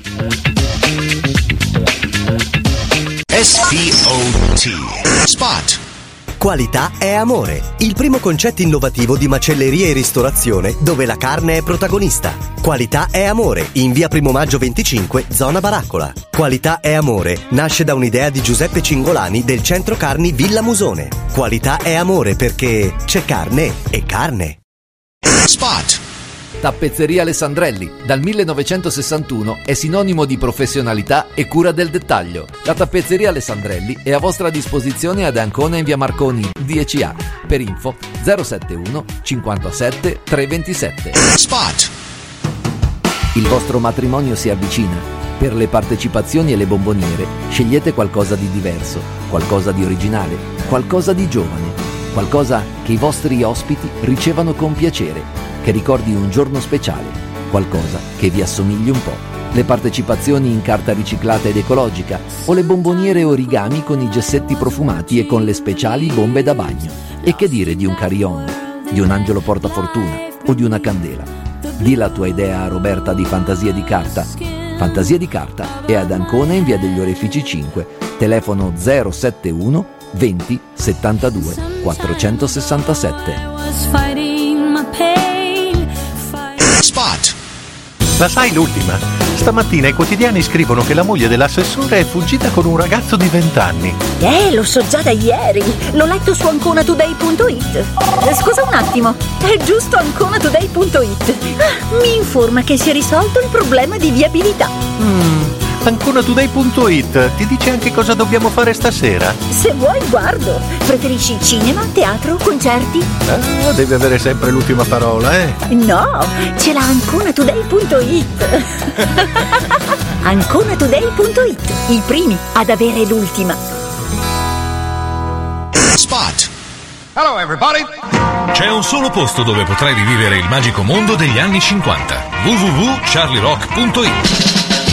S P O T Spot. Qualità è amore, il primo concetto innovativo di macelleria e ristorazione dove la carne è protagonista. Qualità è amore, in via Primo Maggio venticinque, zona Baraccola. Qualità è amore nasce da un'idea di Giuseppe Cingolani del centro carni Villa Musone. Qualità è amore perché c'è carne e carne. Spot. Tappezzeria Alessandrelli, dal millenovecentosessantuno è sinonimo di professionalità e cura del dettaglio. La Tappezzeria Alessandrelli è a vostra disposizione ad Ancona in via Marconi dieci A. Per info zero settantuno cinquantasette trecentoventisette. Spot. Il vostro matrimonio si avvicina. Per le partecipazioni e le bomboniere scegliete qualcosa di diverso, qualcosa di originale, qualcosa di giovane, qualcosa che i vostri ospiti ricevano con piacere, che ricordi un giorno speciale, qualcosa che vi assomigli un po'. Le partecipazioni in carta riciclata ed ecologica, o le bomboniere origami con i gessetti profumati e con le speciali bombe da bagno. E che dire di un carillon, di un angelo portafortuna o di una candela. Di la tua idea a Roberta di Fantasia di Carta. Fantasia di Carta è ad Ancona in via degli Orefici cinque, telefono zero settantuno venti settantadue quattrocentosessantasette. Spot. La sai l'ultima? Stamattina i quotidiani scrivono che la moglie dell'assessore è fuggita con un ragazzo di vent'anni. Eh, lo so già da ieri. L'ho letto su ancona today punto it. Eh, scusa un attimo, è giusto ancona today punto it. Ah, mi informa che si è risolto il problema di viabilità. Mm. ancona today punto it ti dice anche cosa dobbiamo fare stasera? Se vuoi guardo. Preferisci cinema, teatro, concerti? Ah, devi avere sempre l'ultima parola, eh? No, ce l'ha ancona today punto it. ancona today punto it, i primi ad avere l'ultima. Spot. Hello everybody. C'è un solo posto dove potrai rivivere il magico mondo degli anni cinquanta. w w w punto charlie rock punto it.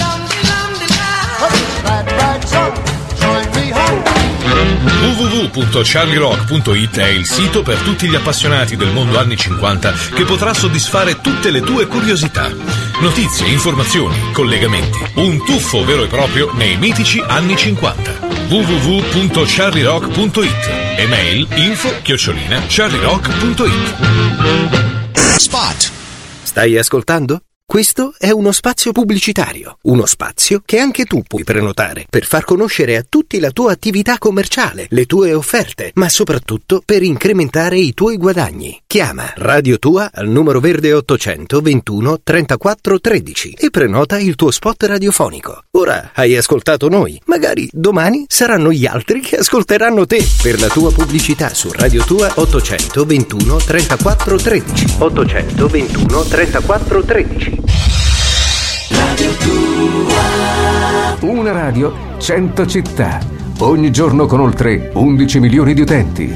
w w w punto charlie rock punto it è il sito per tutti gli appassionati del mondo anni cinquanta che potrà soddisfare tutte le tue curiosità. Notizie, informazioni, collegamenti, un tuffo vero e proprio nei mitici anni cinquanta. w w w punto charlie rock punto it. Email info chiocciolina charlie rock punto it. Spot. Stai ascoltando? Questo è uno spazio pubblicitario, uno spazio che anche tu puoi prenotare per far conoscere a tutti la tua attività commerciale, le tue offerte, ma soprattutto per incrementare i tuoi guadagni. Chiama Radio Tua al numero verde ottocento ventuno trentaquattro tredici e prenota il tuo spot radiofonico. Ora hai ascoltato noi, magari domani saranno gli altri che ascolteranno te. Per la tua pubblicità su Radio Tua ottocento ventuno trentaquattro tredici. ottocento ventuno trentaquattro tredici. Radio tua. Una radio, cento città. Ogni giorno con oltre undici milioni di utenti.